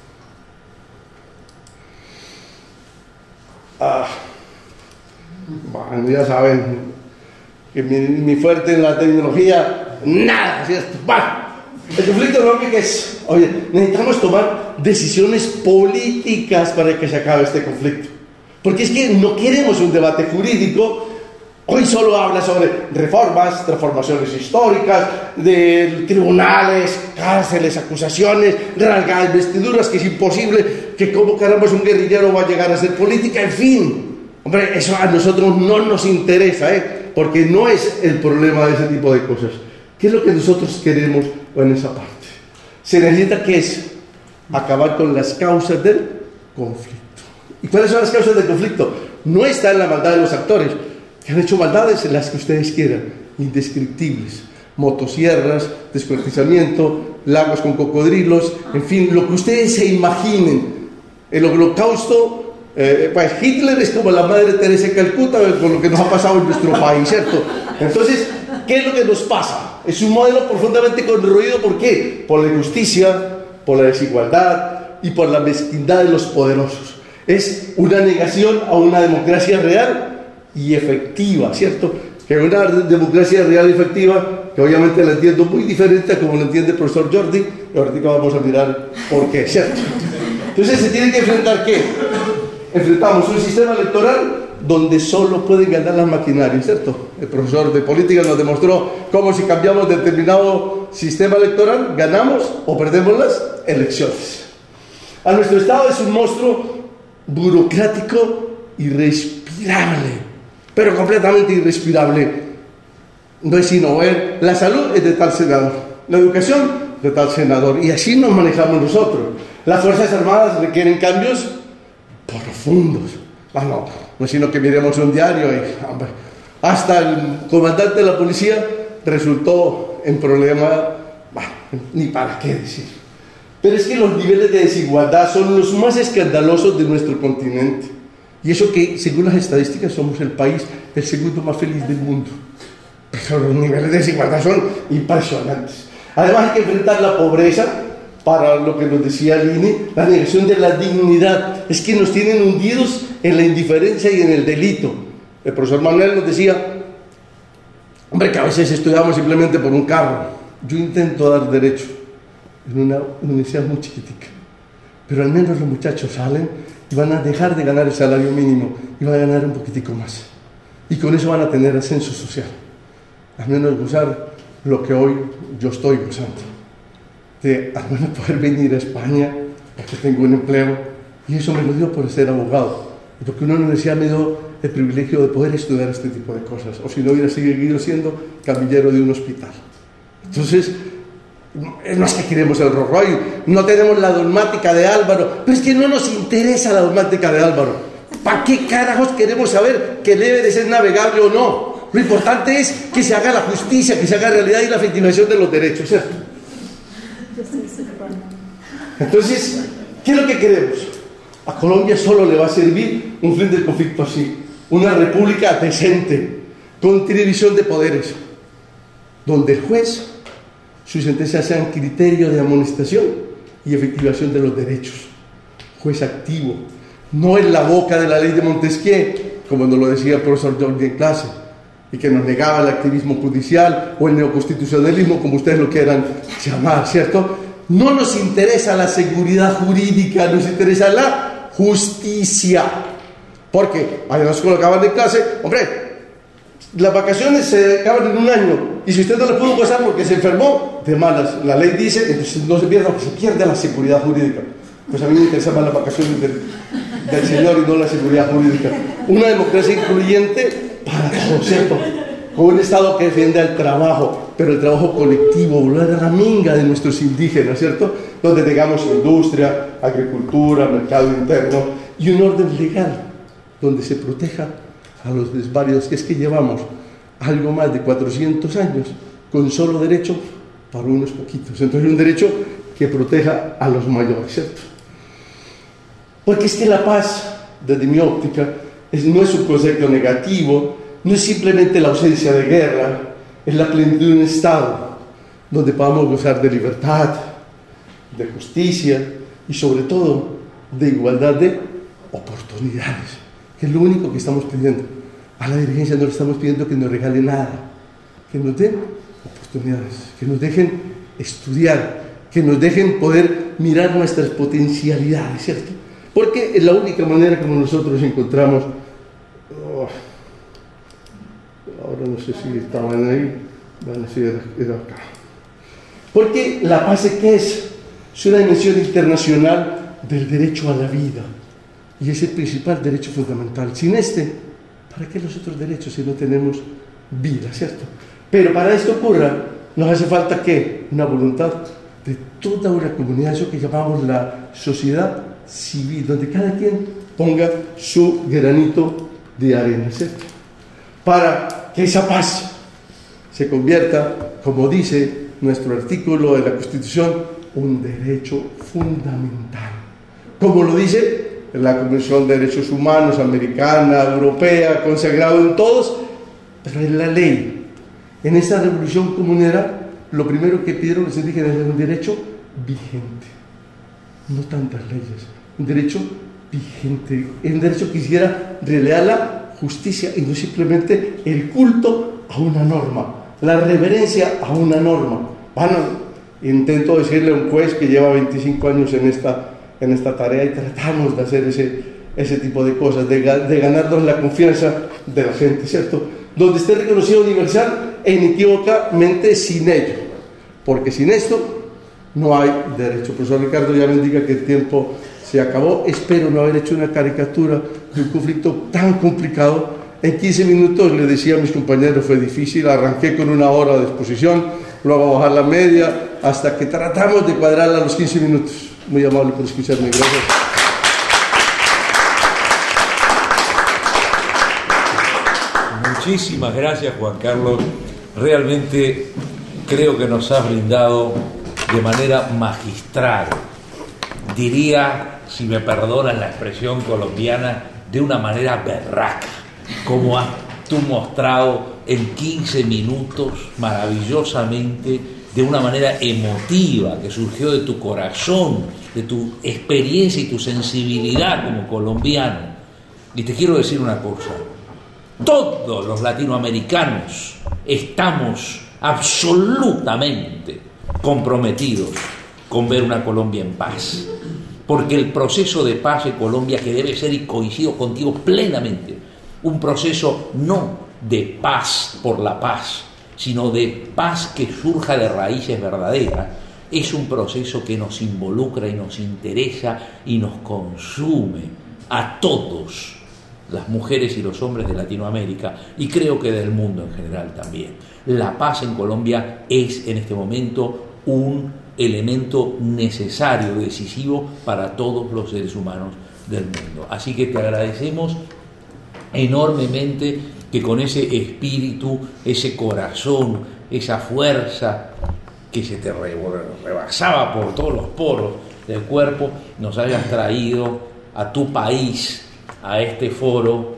Bueno, ya saben que mi fuerte en la tecnología, nada, ¿cierto? Bueno, el conflicto económico es, oye, necesitamos tomar decisiones políticas para que se acabe este conflicto. Porque es que no queremos un debate jurídico. Hoy solo habla sobre reformas, transformaciones históricas, de tribunales, cárceles, acusaciones, rasgar vestiduras, que es imposible, que como caramba un guerrillero va a llegar a ser política, en fin. Hombre, eso a nosotros no nos interesa, porque no es el problema de ese tipo de cosas. ¿Qué es lo que nosotros queremos en esa parte? Se necesita, ¿qué es? Acabar con las causas del conflicto. ¿Y cuáles son las causas del conflicto? No está en la maldad de los actores, que han hecho maldades en las que ustedes quieran, indescriptibles. Motosierras, descuartizamiento, lagos con cocodrilos, en fin, lo que ustedes se imaginen. El holocausto, pues Hitler es como la Madre Teresa de Calcuta, con lo que nos ha pasado en nuestro país, ¿cierto? Entonces, ¿qué es lo que nos pasa? Es un modelo profundamente corroído. ¿Por qué? Por la injusticia, por la desigualdad y por la mezquindad de los poderosos. Es una negación a una democracia real y efectiva, ¿cierto? Que una democracia real y efectiva, que obviamente la entiendo muy diferente a como lo entiende el profesor Jordi, y ahorita vamos a mirar por qué, ¿cierto? Entonces se tiene que enfrentar ¿qué? Enfrentamos un sistema electoral donde solo pueden ganar las maquinarias, ¿cierto? El profesor de política nos demostró cómo si cambiamos determinado sistema electoral, ganamos o perdemos las elecciones. A nuestro Estado es un monstruo burocrático irrespirable, pero completamente irrespirable. No es sino ver, la salud es de tal senador, la educación de tal senador, y así nos manejamos nosotros. Las Fuerzas Armadas requieren cambios profundos. No es sino que miremos un diario y hombre, hasta el comandante de la policía resultó en problema, ni para qué decir. Pero es que los niveles de desigualdad son los más escandalosos de nuestro continente. Y eso que, según las estadísticas, somos el país el segundo más feliz del mundo. Pero los niveles de desigualdad son impresionantes. Además hay que enfrentar la pobreza, para lo que nos decía Lini, la negación de la dignidad. Es que nos tienen hundidos en la indiferencia y en el delito. El profesor Manuel nos decía, hombre, que a veces estudiamos simplemente por un carro. Yo intento dar derecho en una universidad muy chiquitica, pero al menos los muchachos salen y van a dejar de ganar el salario mínimo y van a ganar un poquitico más, y con eso van a tener ascenso social, al menos gozar lo que hoy yo estoy gozando, de al menos poder venir a España porque tengo un empleo, y eso me lo dio por ser abogado, y porque una universidad me dio el privilegio de poder estudiar este tipo de cosas, o si no hubiera seguido siendo camillero de un hospital. Entonces, no es que queremos el Rolls Royce, no tenemos la dogmática de Álvaro, pero es que no nos interesa la dogmática de Álvaro. ¿Para qué carajos queremos saber que debe de ser navegable o no? Lo importante es que se haga la justicia, que se haga realidad y la efectivación de los derechos, ¿cierto? Entonces, ¿qué es lo que queremos? A Colombia solo le va a servir un fin del conflicto así, una república decente, con división de poderes, donde el juez, sus sentencias sean criterio de amonestación y efectivación de los derechos. Juez activo, no en la boca de la ley de Montesquieu, como nos lo decía el profesor Jordi en clase, y que nos negaba el activismo judicial o el neoconstitucionalismo, como ustedes lo quieran llamar, ¿cierto? No nos interesa la seguridad jurídica, nos interesa la justicia. Porque, ayer nos colocaban en clase, hombre, las vacaciones se acaban en un año, y si usted no le pudo gozar porque se enfermó, de malas, la ley dice, entonces no se pierda, porque se pierde la seguridad jurídica. Pues a mí me interesan más las vacaciones del señor y no la seguridad jurídica. Una democracia incluyente para todos, ¿cierto? Con un Estado que defienda el trabajo, pero el trabajo colectivo, volver a la minga de nuestros indígenas, ¿cierto? Donde tengamos industria, agricultura, mercado interno y un orden legal donde se proteja a los desvarios, que es que llevamos algo más de 400 años con solo derecho para unos poquitos. Entonces un derecho que proteja a los mayores, ¿cierto? Porque es que la paz, desde mi óptica, no es un concepto negativo, no es simplemente la ausencia de guerra, es la plenitud de un Estado donde podamos gozar de libertad, de justicia y sobre todo de igualdad de oportunidades, que es lo único que estamos pidiendo. A la dirigencia no le estamos pidiendo que nos regale nada, que nos den oportunidades, que nos dejen estudiar, que nos dejen poder mirar nuestras potencialidades, ¿cierto? Porque es la única manera como nosotros encontramos. Ahora no sé si estaban ahí, bueno, sí, era acá. Porque la paz, ¿qué es? Es una dimensión internacional del derecho a la vida, y es el principal derecho fundamental. Sin este, ¿para qué los otros derechos si no tenemos vida, ¿cierto? Pero para esto ocurra, nos hace falta ¿qué? Una voluntad de toda una comunidad, eso que llamamos la sociedad civil, donde cada quien ponga su granito de arena, ¿cierto? Para que esa paz se convierta, como dice nuestro artículo de la Constitución, un derecho fundamental. Como lo dice la Convención de Derechos Humanos americana, europea, consagrado en todos, pero en la ley. En esta revolución comunera, lo primero que pidieron los indígenas era un derecho vigente, no tantas leyes, un derecho vigente, un derecho que hiciera realidad la justicia y no simplemente el culto a una norma, la reverencia a una norma. Bueno, intento decirle a un juez que lleva 25 años en esta tarea y tratamos de hacer ese tipo de cosas, de ganarnos la confianza de la gente, ¿cierto? Donde esté reconocido universal e inequívocamente sin ello, porque sin esto no hay derecho. Profesor Ricardo ya me indica que el tiempo se acabó. Espero no haber hecho una caricatura de un conflicto tan complicado. En 15 minutos, le decía a mis compañeros, fue difícil. Arranqué con 1 hora de exposición, luego a bajar la media, hasta que tratamos de cuadrarla a los 15 minutos. Muy amable por escucharme. Gracias. Muchísimas gracias, Juan Carlos. Realmente creo que nos has brindado de manera magistral, diría, si me perdonan la expresión colombiana, de una manera berraca, como has tú mostrado en 15 minutos maravillosamente, de una manera emotiva que surgió de tu corazón, de tu experiencia y tu sensibilidad como colombiano. Y te quiero decir una cosa: todos los latinoamericanos estamos absolutamente comprometidos con ver una Colombia en paz, porque el proceso de paz de Colombia, que debe ser, y coincido contigo plenamente, un proceso no de paz por la paz, sino de paz que surja de raíces verdaderas, es un proceso que nos involucra y nos interesa y nos consume a todos, las mujeres y los hombres de Latinoamérica, y creo que del mundo en general también. La paz en Colombia es en este momento un elemento necesario, decisivo para todos los seres humanos del mundo. Así que te agradecemos enormemente que con ese espíritu, ese corazón, esa fuerza que se te rebasaba por todos los poros del cuerpo, nos hayas traído a tu país, a este foro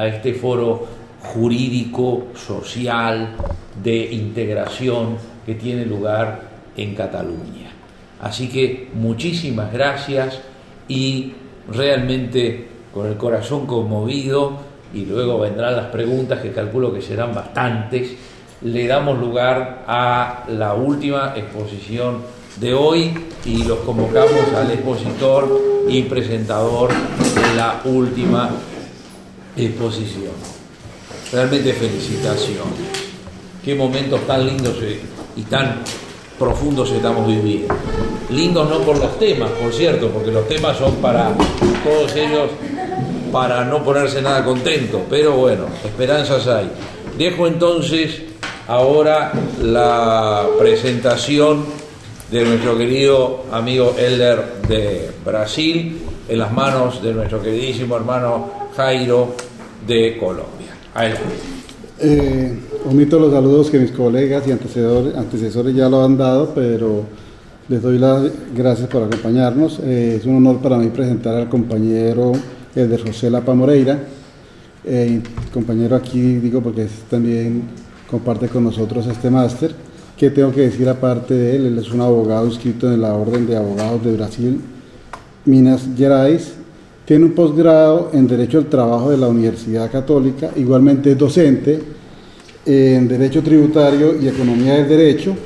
jurídico, social, de integración que tiene lugar en Cataluña. Así que muchísimas gracias, y realmente con el corazón conmovido, y luego vendrán las preguntas que calculo que serán bastantes, le damos lugar a la última exposición de hoy y los convocamos al expositor y presentador de la última exposición. Realmente felicitaciones. Qué momentos tan lindos y tan profundos estamos viviendo. Lindos no por los temas, por cierto, porque los temas son para todos ellos, para no ponerse nada contento, pero bueno, esperanzas hay. Dejo entonces ahora la presentación de nuestro querido amigo Elder de Brasil en las manos de nuestro queridísimo hermano Jairo de Colombia. Adelante. Omito los saludos que mis colegas y antecesores ya lo han dado, pero les doy las gracias por acompañarnos. Es un honor para mí presentar al compañero Elder José Lapa Moreira, compañero aquí, digo, porque también comparte con nosotros este máster. ¿Qué tengo que decir aparte de él? Él es un abogado inscrito en la Orden de Abogados de Brasil, Minas Gerais. Tiene un posgrado en Derecho al Trabajo de la Universidad Católica, igualmente es docente en Derecho Tributario y Economía del Derecho,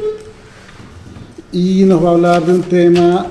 y nos va a hablar de un tema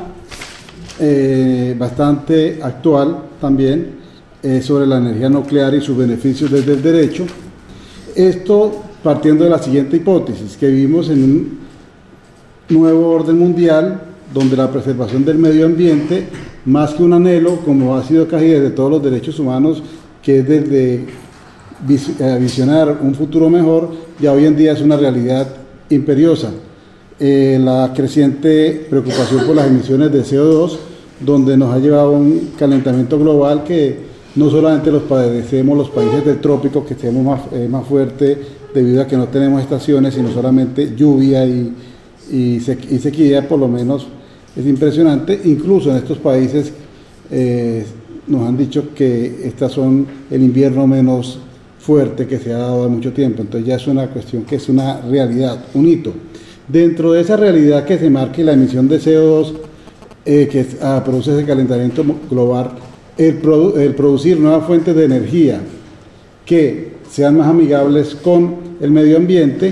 bastante actual también, sobre la energía nuclear y sus beneficios desde el derecho. Esto partiendo de la siguiente hipótesis, que vivimos en un nuevo orden mundial donde la preservación del medio ambiente, más que un anhelo, como ha sido casi desde todos los derechos humanos, que es desde visionar un futuro mejor, ya hoy en día es una realidad imperiosa. La creciente preocupación por las emisiones de CO2, donde nos ha llevado a un calentamiento global que no solamente los padecemos los países del trópico, que estemos más fuerte debido a que no tenemos estaciones, sino solamente lluvia y sequía, por lo menos es impresionante. Incluso en estos países nos han dicho que estas son el invierno menos fuerte que se ha dado en mucho tiempo. Entonces ya es una cuestión que es una realidad, un hito. Dentro de esa realidad que se marque la emisión de CO2 que produce ese calentamiento global, el producir nuevas fuentes de energía que sean más amigables con el medio ambiente,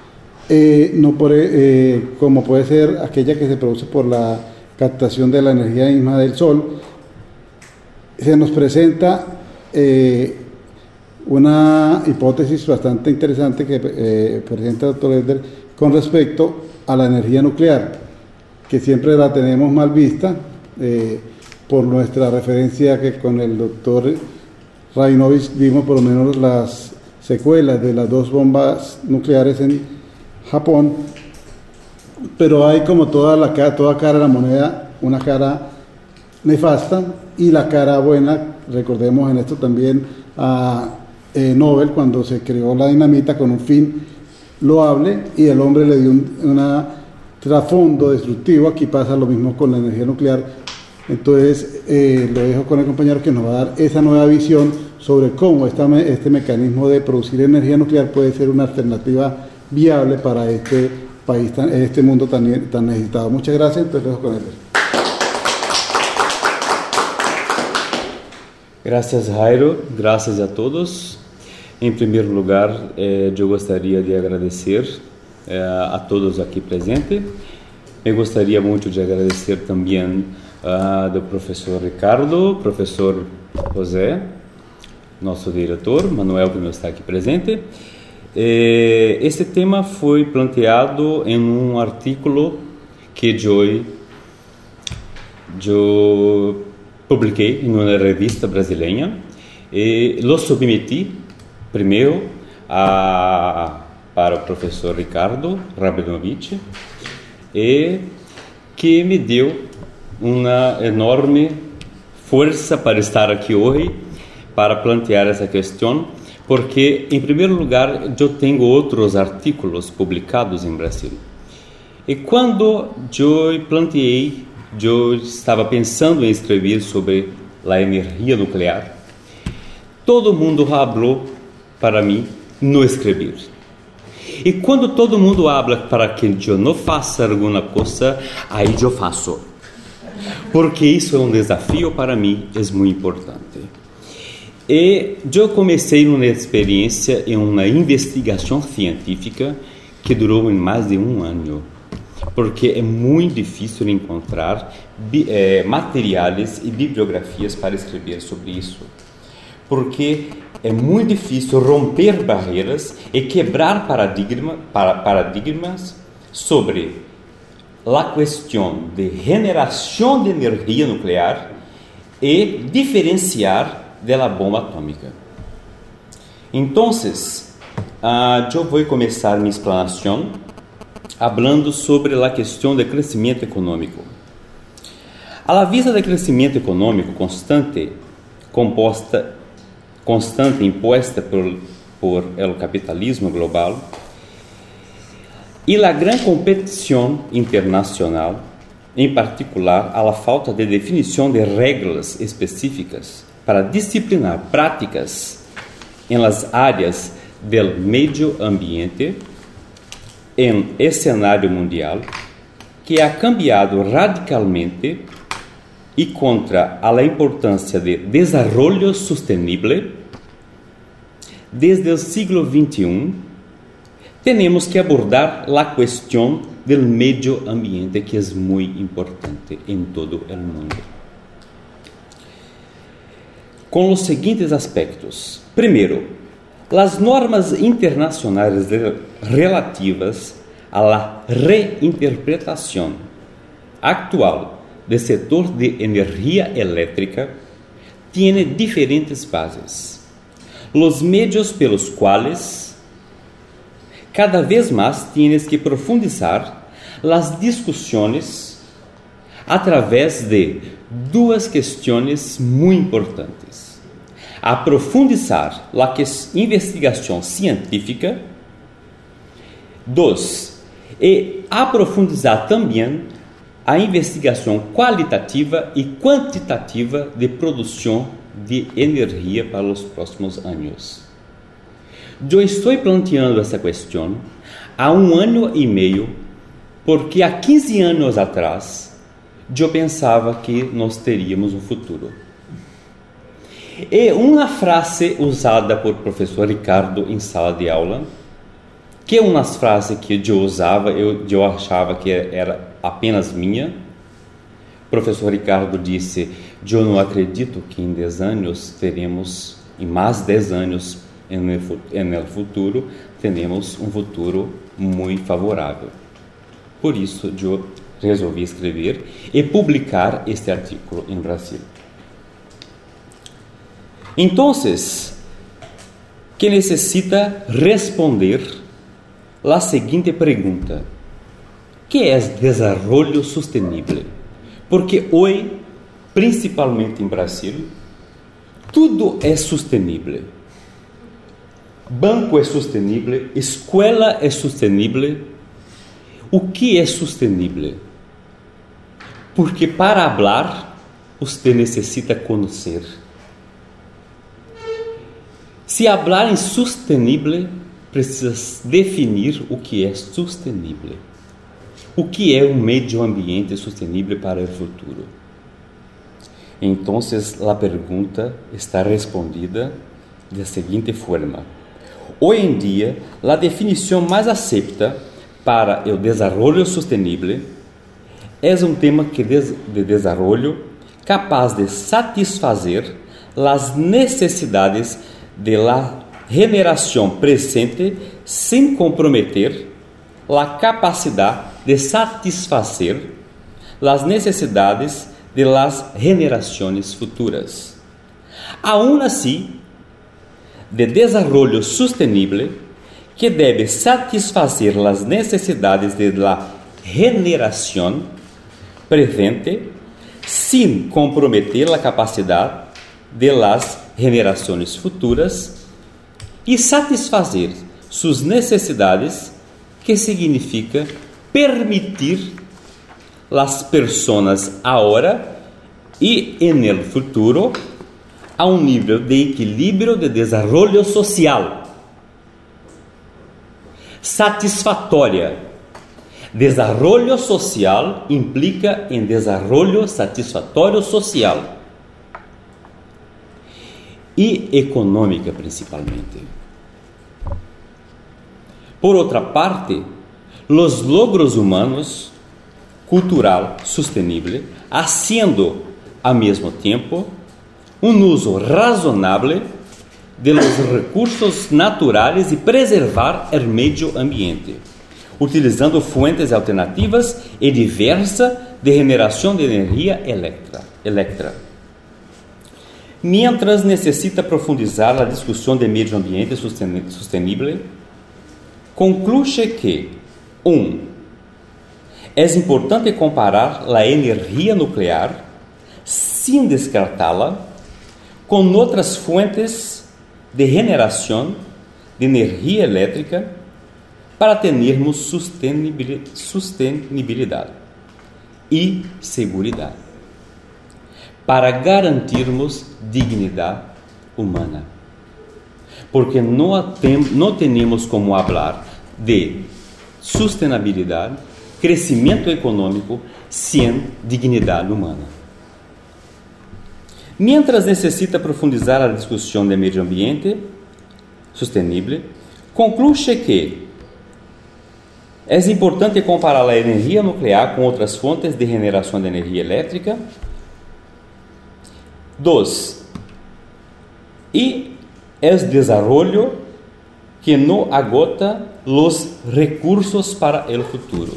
como puede ser aquella que se produce por la captación de la energía misma del sol. Se nos presenta una hipótesis bastante interesante que presenta el doctor Eder con respecto a la energía nuclear, que siempre la tenemos mal vista por nuestra referencia que con el doctor Rabinovich vimos por lo menos las secuelas de las 2 bombas nucleares en Japón, pero hay como toda cara de la moneda, una cara nefasta y la cara buena. Recordemos en esto también a Nobel, cuando se creó la dinamita con un fin loable y el hombre le dio un trasfondo destructivo. Aquí pasa lo mismo con la energía nuclear. Entonces lo dejo con el compañero que nos va a dar esa nueva visión sobre cómo este mecanismo de producir energía nuclear puede ser una alternativa viable para este país, este mundo tan necesitado. Muchas gracias. Entonces lo dejo con él. Gracias, Jairo. Gracias a todos. En primer lugar, yo gostaria de agradecer a todos aqui presentes. Me gostaria muito de agradecer também do professor Ricardo, professor José, nosso diretor, Manuel, que não está aqui presente. Esse tema foi planteado em um artículo que eu publiquei em uma revista brasileira e lo submeti primeiro para o professor Ricardo Rabinovich, e que me deu uma enorme força para estar aqui hoje para plantear essa questão, porque, em primeiro lugar, eu tenho outros artículos publicados em Brasil. E quando eu planteei, eu estava pensando em escrever sobre a energia nuclear, todo mundo falou para mim não escrever. E quando todo mundo fala para que eu não faça alguma coisa, aí eu faço. Porque isso é um desafio para mim, é muito importante. E eu comecei uma experiência em uma investigação científica que durou em mais de um ano, porque é muito difícil encontrar materiais e bibliografias para escrever sobre isso, porque é muito difícil romper barreiras e quebrar paradigmas sobre a questão de generação de energia nuclear e diferenciar da bomba atômica. Então, eu vou começar minha explanação falando sobre a questão do crescimento econômico. À vista do crescimento econômico constante imposta por el capitalismo global e a grande competição internacional, em particular a falta de definição de regras específicas para disciplinar práticas em las áreas del meio ambiente em cenário mundial, que ha cambiado radicalmente e contra a importância de desenvolvimento sustentável. Desde o século XXI, temos que abordar a questão do meio ambiente, que é muito importante em todo o mundo, com os seguintes aspectos. Primeiro, as normas internacionais relativas à reinterpretação actual do setor de energia elétrica têm diferentes bases. Os meios pelos quais cada vez mais tienes que profundizar as discussões através de duas questões muito importantes: aprofundizar a investigação científica, e aprofundizar também a investigação qualitativa e quantitativa de produção de energia para os próximos anos. Eu estou planteando essa questão há 1 ano e meio, porque há 15 anos atrás eu pensava que nós teríamos um futuro. E uma frase usada por professor Ricardo em sala de aula, que é uma frase que eu usava, eu achava que era apenas minha. O professor Ricardo disse: eu não acredito que em 10 anos teremos, em mais 10 anos no futuro, teremos um futuro muito favorável. Por isso, eu resolvi escrever e publicar este artículo em Brasil. Então, que necessita responder a seguinte pergunta: ¿qué es desarrollo sostenible? Porque hoje, principalmente em Brasil, tudo é sustentável. Banco é sustentável, escola é sustentável. O que é sustentável? Porque para falar, você necessita conhecer. Se falar em sustentável, precisa definir o que é sustentável. O que é um meio ambiente sustentável para o futuro? Então, a pergunta está respondida da seguinte forma: hoje em dia, a definição mais aceita para o desenvolvimento sustentável é um tema de desenvolvimento capaz de satisfazer as necessidades da geração presente sem comprometer a capacidade de satisfazer as necessidades das gerações futuras. Aún assim, de desenvolvimento sustentável que deve satisfazer as necessidades da geração presente sem comprometer a capacidade das gerações futuras e satisfazer suas necessidades, que significa permitir as pessoas agora e no futuro a um nível de equilíbrio de desenvolvimento social satisfatória. Desenvolvimento social implica em desenvolvimento satisfatório social e econômica principalmente. Por outra parte, os logros humanos, cultural sustentável, haciendo ao mesmo tempo um uso razonável de los recursos naturais e preservar o meio ambiente, utilizando fuentes alternativas e diversas de generação de energia elétrica. Mientras necessita profundizar a discussão de meio ambiente sustentável, conclui que 1. É importante comparar a energia nuclear, sem descartá-la, com outras fontes de generação de energia elétrica para termos sustentabilidade e segurança, para garantirmos dignidade humana. Porque não temos como falar de sustentabilidade, crescimento econômico, sem dignidade humana. Mientras necessita profundizar a discussão de meio ambiente sustentável, conclui que é importante comparar a energia nuclear com outras fontes de generação de energia elétrica. 2. E é desenvolvimento que não agota os recursos para o futuro.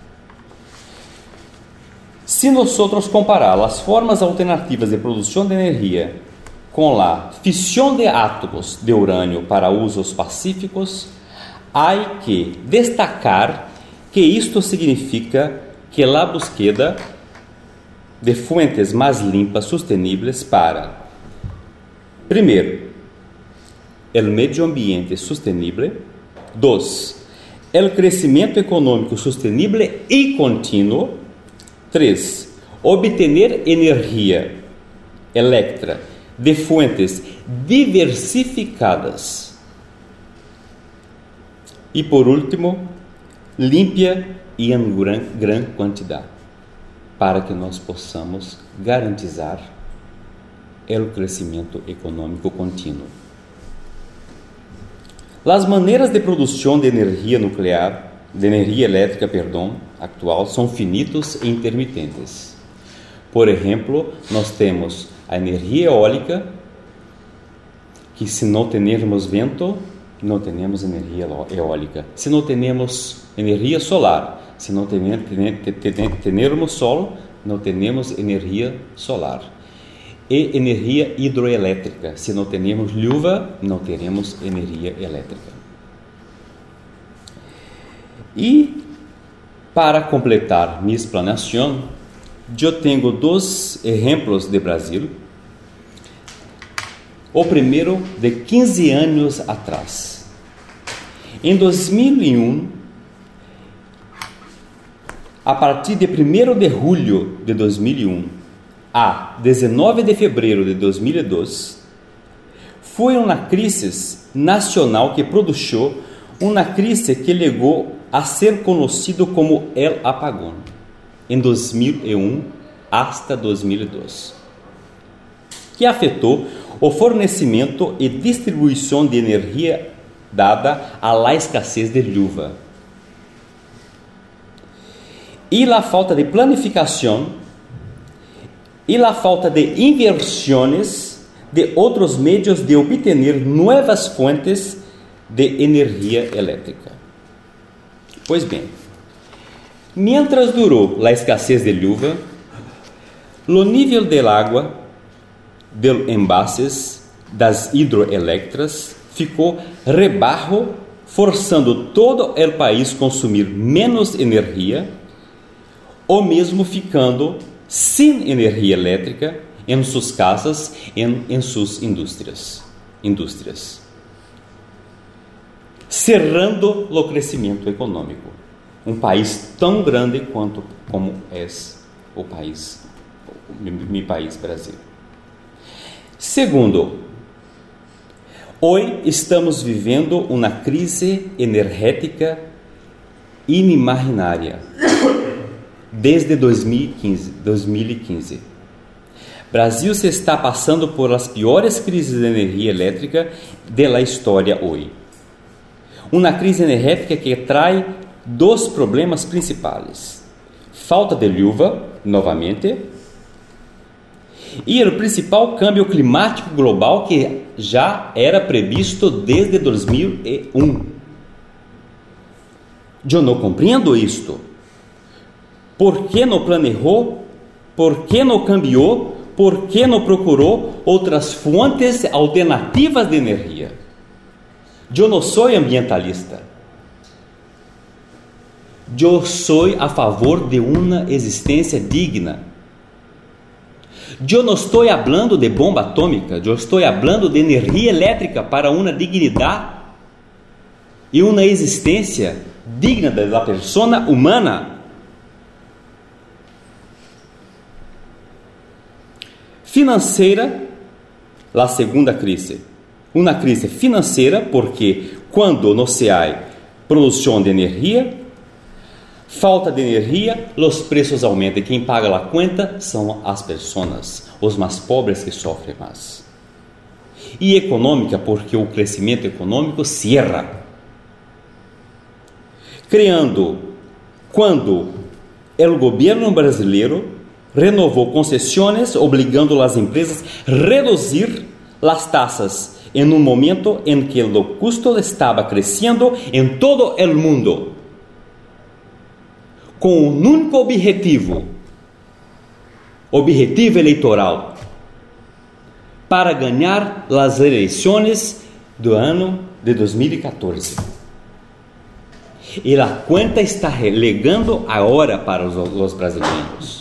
Se nós comparar as formas alternativas de produção de energia com a fissão de átomos de urânio para usos pacíficos, há que destacar que isto significa que a búsqueda de fontes mais limpas sustentáveis para, primeiro, o meio ambiente sustentável. 2. O crescimento econômico sustentável e contínuo. 3. Obter energia elétrica de fontes diversificadas. E por último, limpa e em grande quantidade, para que nós possamos garantizar o crescimento econômico contínuo. As maneiras de produção de energia nuclear, de energia elétrica, actual, são finitos e intermitentes. Por exemplo, nós temos a energia eólica, que se não tivermos vento, não temos energia eólica. Se não temos energia solar, se não tivermos sol, não temos energia solar. E energia hidroelétrica. Se não temos chuva, não teremos energia elétrica. E, para completar minha explanação, eu tenho 2 exemplos de Brasil. O primeiro, de 15 anos atrás. Em 2001, a partir de 1º de julho de 2001 a 19 de fevereiro de 2002, foi uma crise nacional que produziu uma crise que chegou a ser conhecido como el apagón, em 2001 hasta 2002, que afetou o fornecimento e distribuição de energia dada à escassez de chuva e a falta de planificação e a falta de inversões de outros meios de obter novas fontes de energia elétrica. Pois bem, mientras durou a escassez de chuva, o nível de água dos envases das hidroelétricas ficou rebaixo, forçando todo o país a consumir menos energia, ou mesmo ficando sem energia elétrica em suas casas e em suas indústrias, cerrando o crescimento econômico. Um país tão grande quanto como é o país, meu país, Brasil. Segundo, hoje estamos vivendo uma crise energética inimaginária desde 2015. Brasil se está passando por as piores crises de energia elétrica da história hoje. Uma crise energética que traz 2 problemas principais: falta de chuva, novamente, e o principal câmbio climático global que já era previsto desde 2001. Eu não compreendo isto. Por que não planejou? Por que não cambiou? Por que não procurou outras fontes alternativas de energia? Eu não sou ambientalista. Eu sou a favor de uma existência digna. Eu não estou falando de bomba atômica, eu estou falando de energia elétrica para uma dignidade e uma existência digna da pessoa humana. Financeira, a segunda crise. Uma crise financeira porque quando não se há produção de energia, falta de energia, os preços aumentam. Quem paga a conta são as pessoas, os mais pobres que sofrem mais. E econômica porque o crescimento econômico cierra. Quando o governo brasileiro renovou concessões, obrigando as empresas a reduzir as taxas em um momento em que o custo estava crescendo em todo o mundo, com um único objetivo eleitoral, para ganhar as eleições do ano de 2014. E a conta está relegando agora para os brasileiros.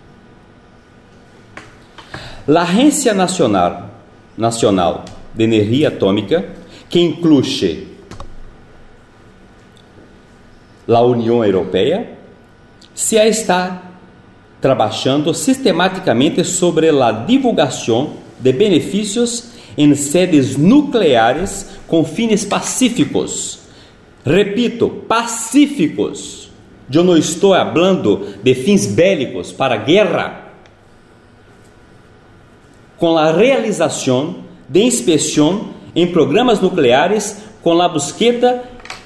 A Agência Nacional de Energia Atômica, que inclui a União Europeia, se está trabalhando sistematicamente sobre a divulgação de benefícios em sedes nucleares com fins pacíficos. Repito, pacíficos. Eu não estou falando de fins bélicos para guerra. com a realização de inspeção em programas nucleares com a búsqueda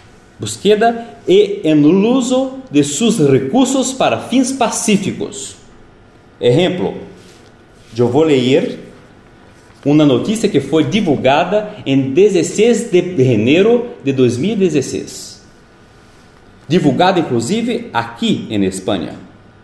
e en el uso de sus recursos para fins pacíficos. Ejemplo, eu vou ler uma notícia que foi divulgada em 16 de janeiro de 2016. Divulgada inclusive aqui em Espanha.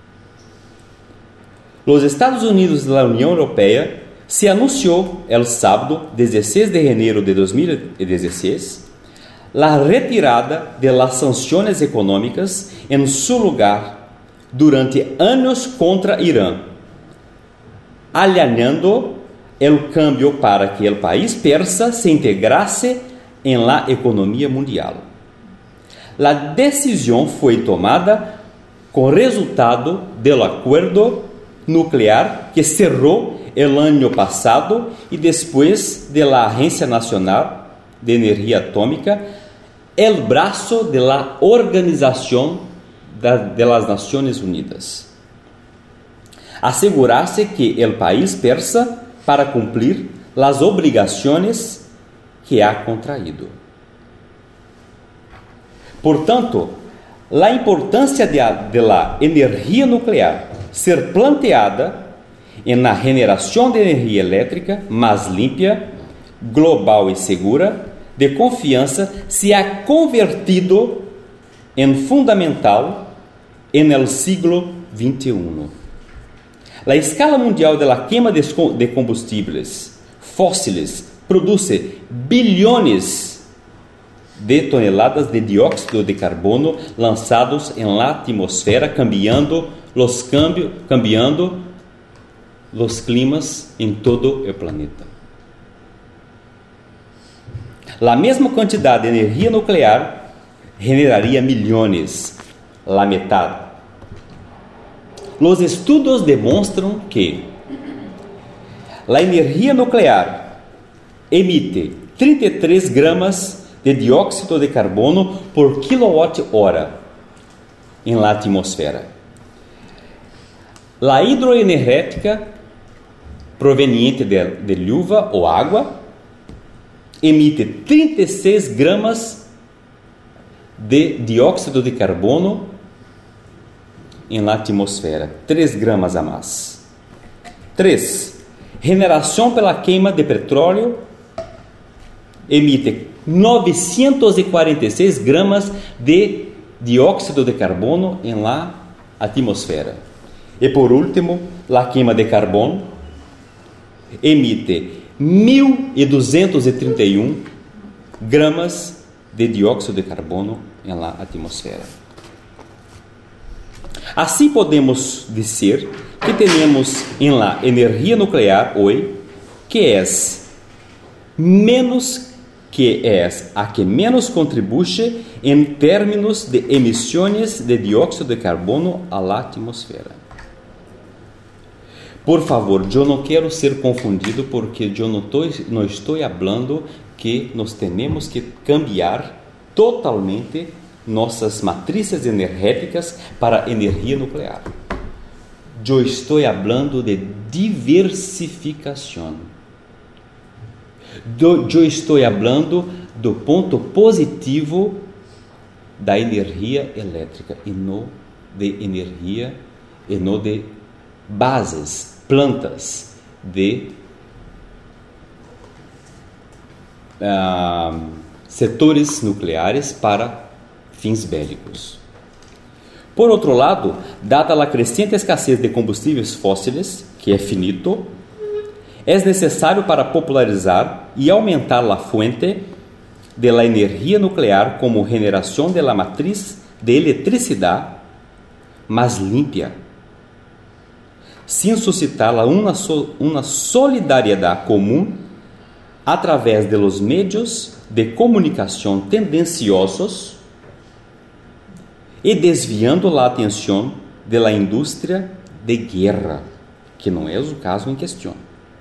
Los Estados Unidos da União Europeia se anunciou el sábado 16 de janeiro de 2016 la retirada de las sanciones económicas en su lugar durante años contra Irán, allanando el cambio para que el país persa se integrase en la economía mundial. La decisión fue tomada con resultado del acuerdo nuclear que cerró el año pasado y después de la Agencia Nacional de Energía Atómica, el brazo de la Organización de las Naciones Unidas. Asegurarse que el país persa para cumplir las obligaciones que ha contraído. Por tanto, la importancia de la energía nuclear ser planteada en la generación de energía eléctrica más limpia, global y segura, de confiança, se ha convertido em fundamental en el siglo XXI. La escala mundial de la quema de combustibles fósiles produce billones de toneladas de dióxido de carbono lançados en la atmosfera, cambiando los climas en todo el planeta. La mesma quantidade de energia nuclear generaria milhões, la metade. Los estudos demonstram que a energia nuclear emite 33 gramas de dióxido de carbono por quilowatt-hora em la atmosfera. La hidroenergética proveniente de luva ou água emite 36 gramas de dióxido de carbono em la atmosfera, 3 gramas a mais. 3. Generação pela queima de petróleo emite 946 gramas de dióxido de carbono em la atmosfera. E por último, a queima de carbono emite 1.231 gramas de dióxido de carbono em la atmosfera. Assim podemos dizer que temos em la energia nuclear hoje que é a que menos contribui em termos de emissões de dióxido de carbono à atmosfera. Por favor, eu não quero ser confundido porque eu não estou falando que nós temos que cambiar totalmente nossas matrizes energéticas para energia nuclear. Eu estou falando de diversificação. Eu estou falando do ponto positivo da energia elétrica e não de energia e não de bases, plantas de setores nucleares para fins bélicos. Por outro lado, dada a crescente escassez de combustíveis fósseis, que é finito, é necessário para popularizar e aumentar a fonte de la energia nuclear como generação de la matriz de eletricidade mais limpia, sin suscitar uma solidariedade comum através de los medios de comunicação tendenciosos e desviando a atenção de la indústria de guerra, que não é o caso em questão,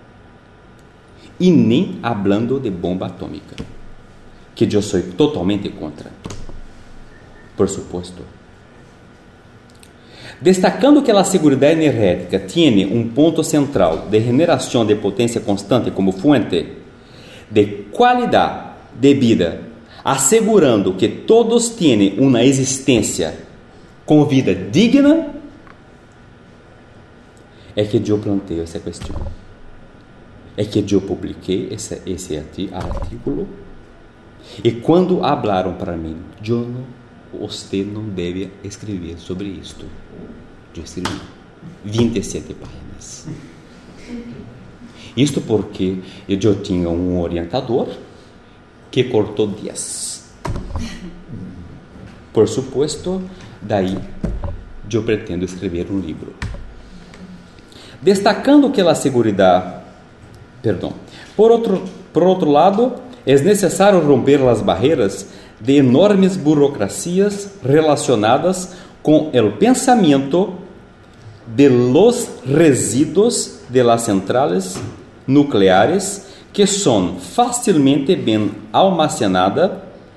e nem hablando de bomba atômica, que eu sou totalmente contra, por supuesto. Destacando que la seguridad energética tiene un punto central de generación de potencia constante como fuente de calidad de vida, asegurando que todos tienen una existencia con vida digna, es que yo planteo esa cuestión. Es que yo publiqué ese artículo y cuando hablaron para mí, usted no debe escribir sobre esto. Yo escribí 27 páginas. Isto porque eu tinha um orientador que cortou 10. Por supuesto, daí eu pretendo escrever um livro. Destacando que a seguridad, por outro lado, é necessário romper as barreiras de enormes burocracias relacionadas com o pensamento de los residuos de las centrales nucleares que são facilmente bem almacenadas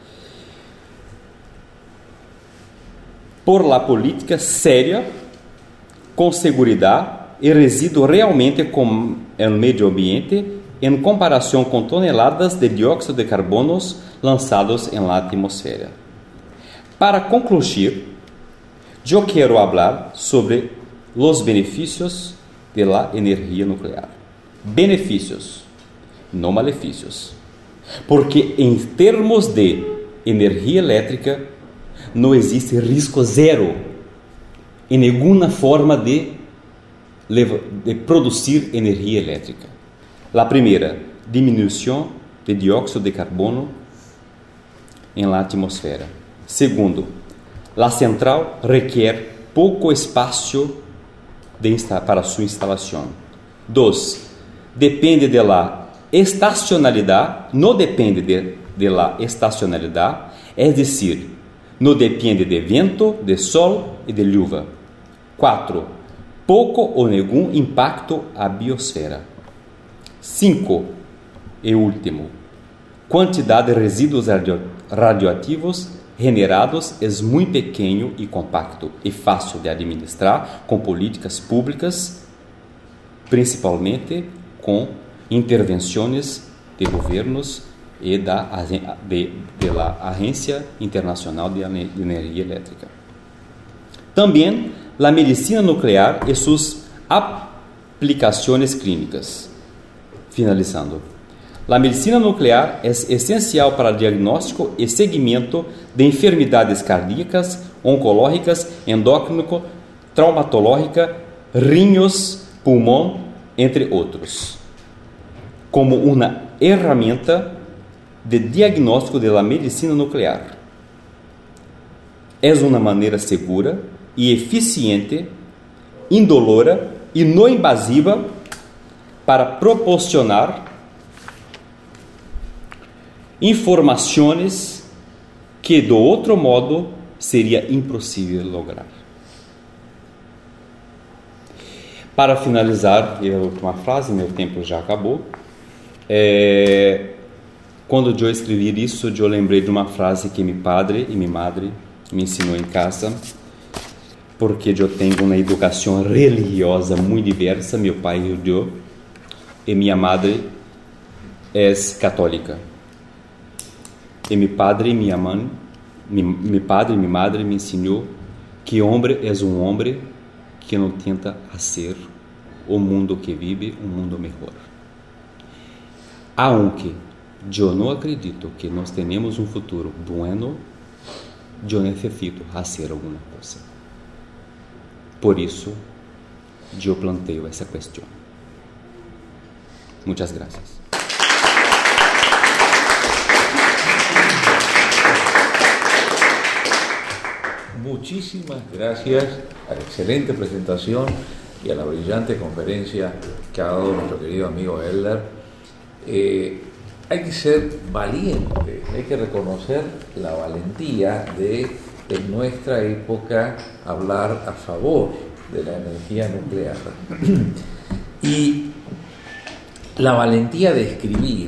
por la política séria, com seguridade e resíduo realmente com o meio ambiente em comparação com toneladas de dióxido de carbono lançados em la atmosfera. Para concluir, eu quero falar sobre os benefícios de la energia nuclear. Benefícios, não malefícios. Porque em termos de energia elétrica, não existe risco zero em nenhuma forma de produzir energia elétrica. A primeira, diminuição de dióxido de carbono em la atmosfera. Segundo, a central requer pouco espaço para sua instalação. 2. Depende de la estacionalidade, não depende de la estacionalidade, é decir, não depende de vento, de sol e de chuva. 4. Pouco ou nenhum impacto à biosfera. 5. E último, quantidade de resíduos radioativos generados é muito pequeno e compacto e fácil de administrar com políticas públicas, principalmente com intervenções de governos e da Agência Internacional de Energia Elétrica. Também a medicina nuclear e suas aplicações clínicas. Finalizando. A medicina nuclear é essencial para o diagnóstico e seguimento de enfermidades cardíacas, oncológicas, endócrino, traumatológica, rinhos, pulmão, entre outros, como uma ferramenta de diagnóstico da medicina nuclear. É uma maneira segura e eficiente, indolora e não invasiva para proporcionar informações que, do outro modo, seria impossível lograr. Para finalizar, a última frase, meu tempo já acabou. Quando eu escrevi isso, eu lembrei de uma frase que meu padre e minha madre me ensinou em casa, porque eu tenho uma educação religiosa muito diversa. Meu pai é judeu e minha madre é católica. E meu padre e minha mãe, meu padre e minha madre me ensinou que homem é um homem que não tenta fazer o mundo que vive um mundo melhor. Aunque eu não acredito que nós tenhamos um futuro bueno, eu necessito fazer alguma coisa. Por isso, eu planteio essa questão. Muchas gracias. Muchísimas gracias a la excelente presentación y a la brillante conferencia que ha dado nuestro querido amigo Elder. Hay que ser valiente, hay que reconocer la valentía de en nuestra época hablar a favor de la energía nuclear y la valentía de escribir.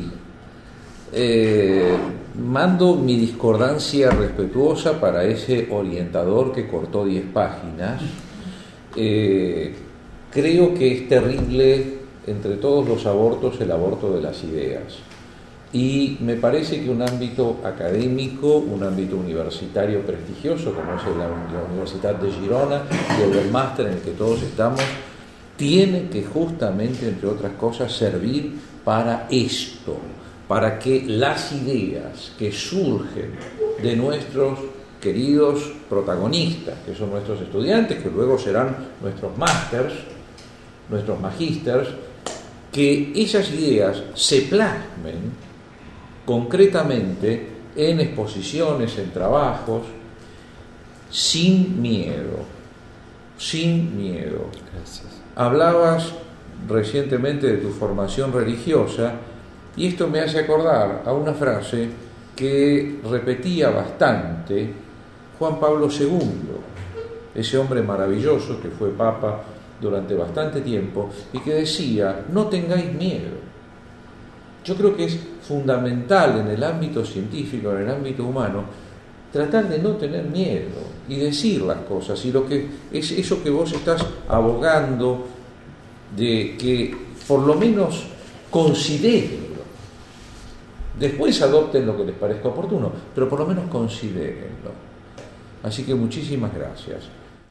Mando mi discordancia respetuosa para ese orientador que cortó 10 páginas creo que es terrible entre todos los abortos el aborto de las ideas. Y me parece que un ámbito académico, un ámbito universitario prestigioso, como es la Universidad de Girona y el máster en el que todos estamos, tiene que justamente, entre otras cosas, servir para esto, para que las ideas que surgen de nuestros queridos protagonistas, que son nuestros estudiantes, que luego serán nuestros másters, nuestros magísters, que esas ideas se plasmen concretamente en exposiciones, en trabajos, sin miedo, sin miedo. Gracias. Hablabas recientemente de tu formación religiosa y esto me hace acordar a una frase que repetía bastante Juan Pablo II, ese hombre maravilloso que fue papa durante bastante tiempo y que decía: no tengáis miedo. Yo creo que es fundamental en el ámbito científico, en el ámbito humano, tratar de no tener miedo y decir las cosas, y lo que es eso que vos estás abogando, de que por lo menos considérenlo, después adopten lo que les parezca oportuno, pero por lo menos considérenlo. Así que muchísimas gracias.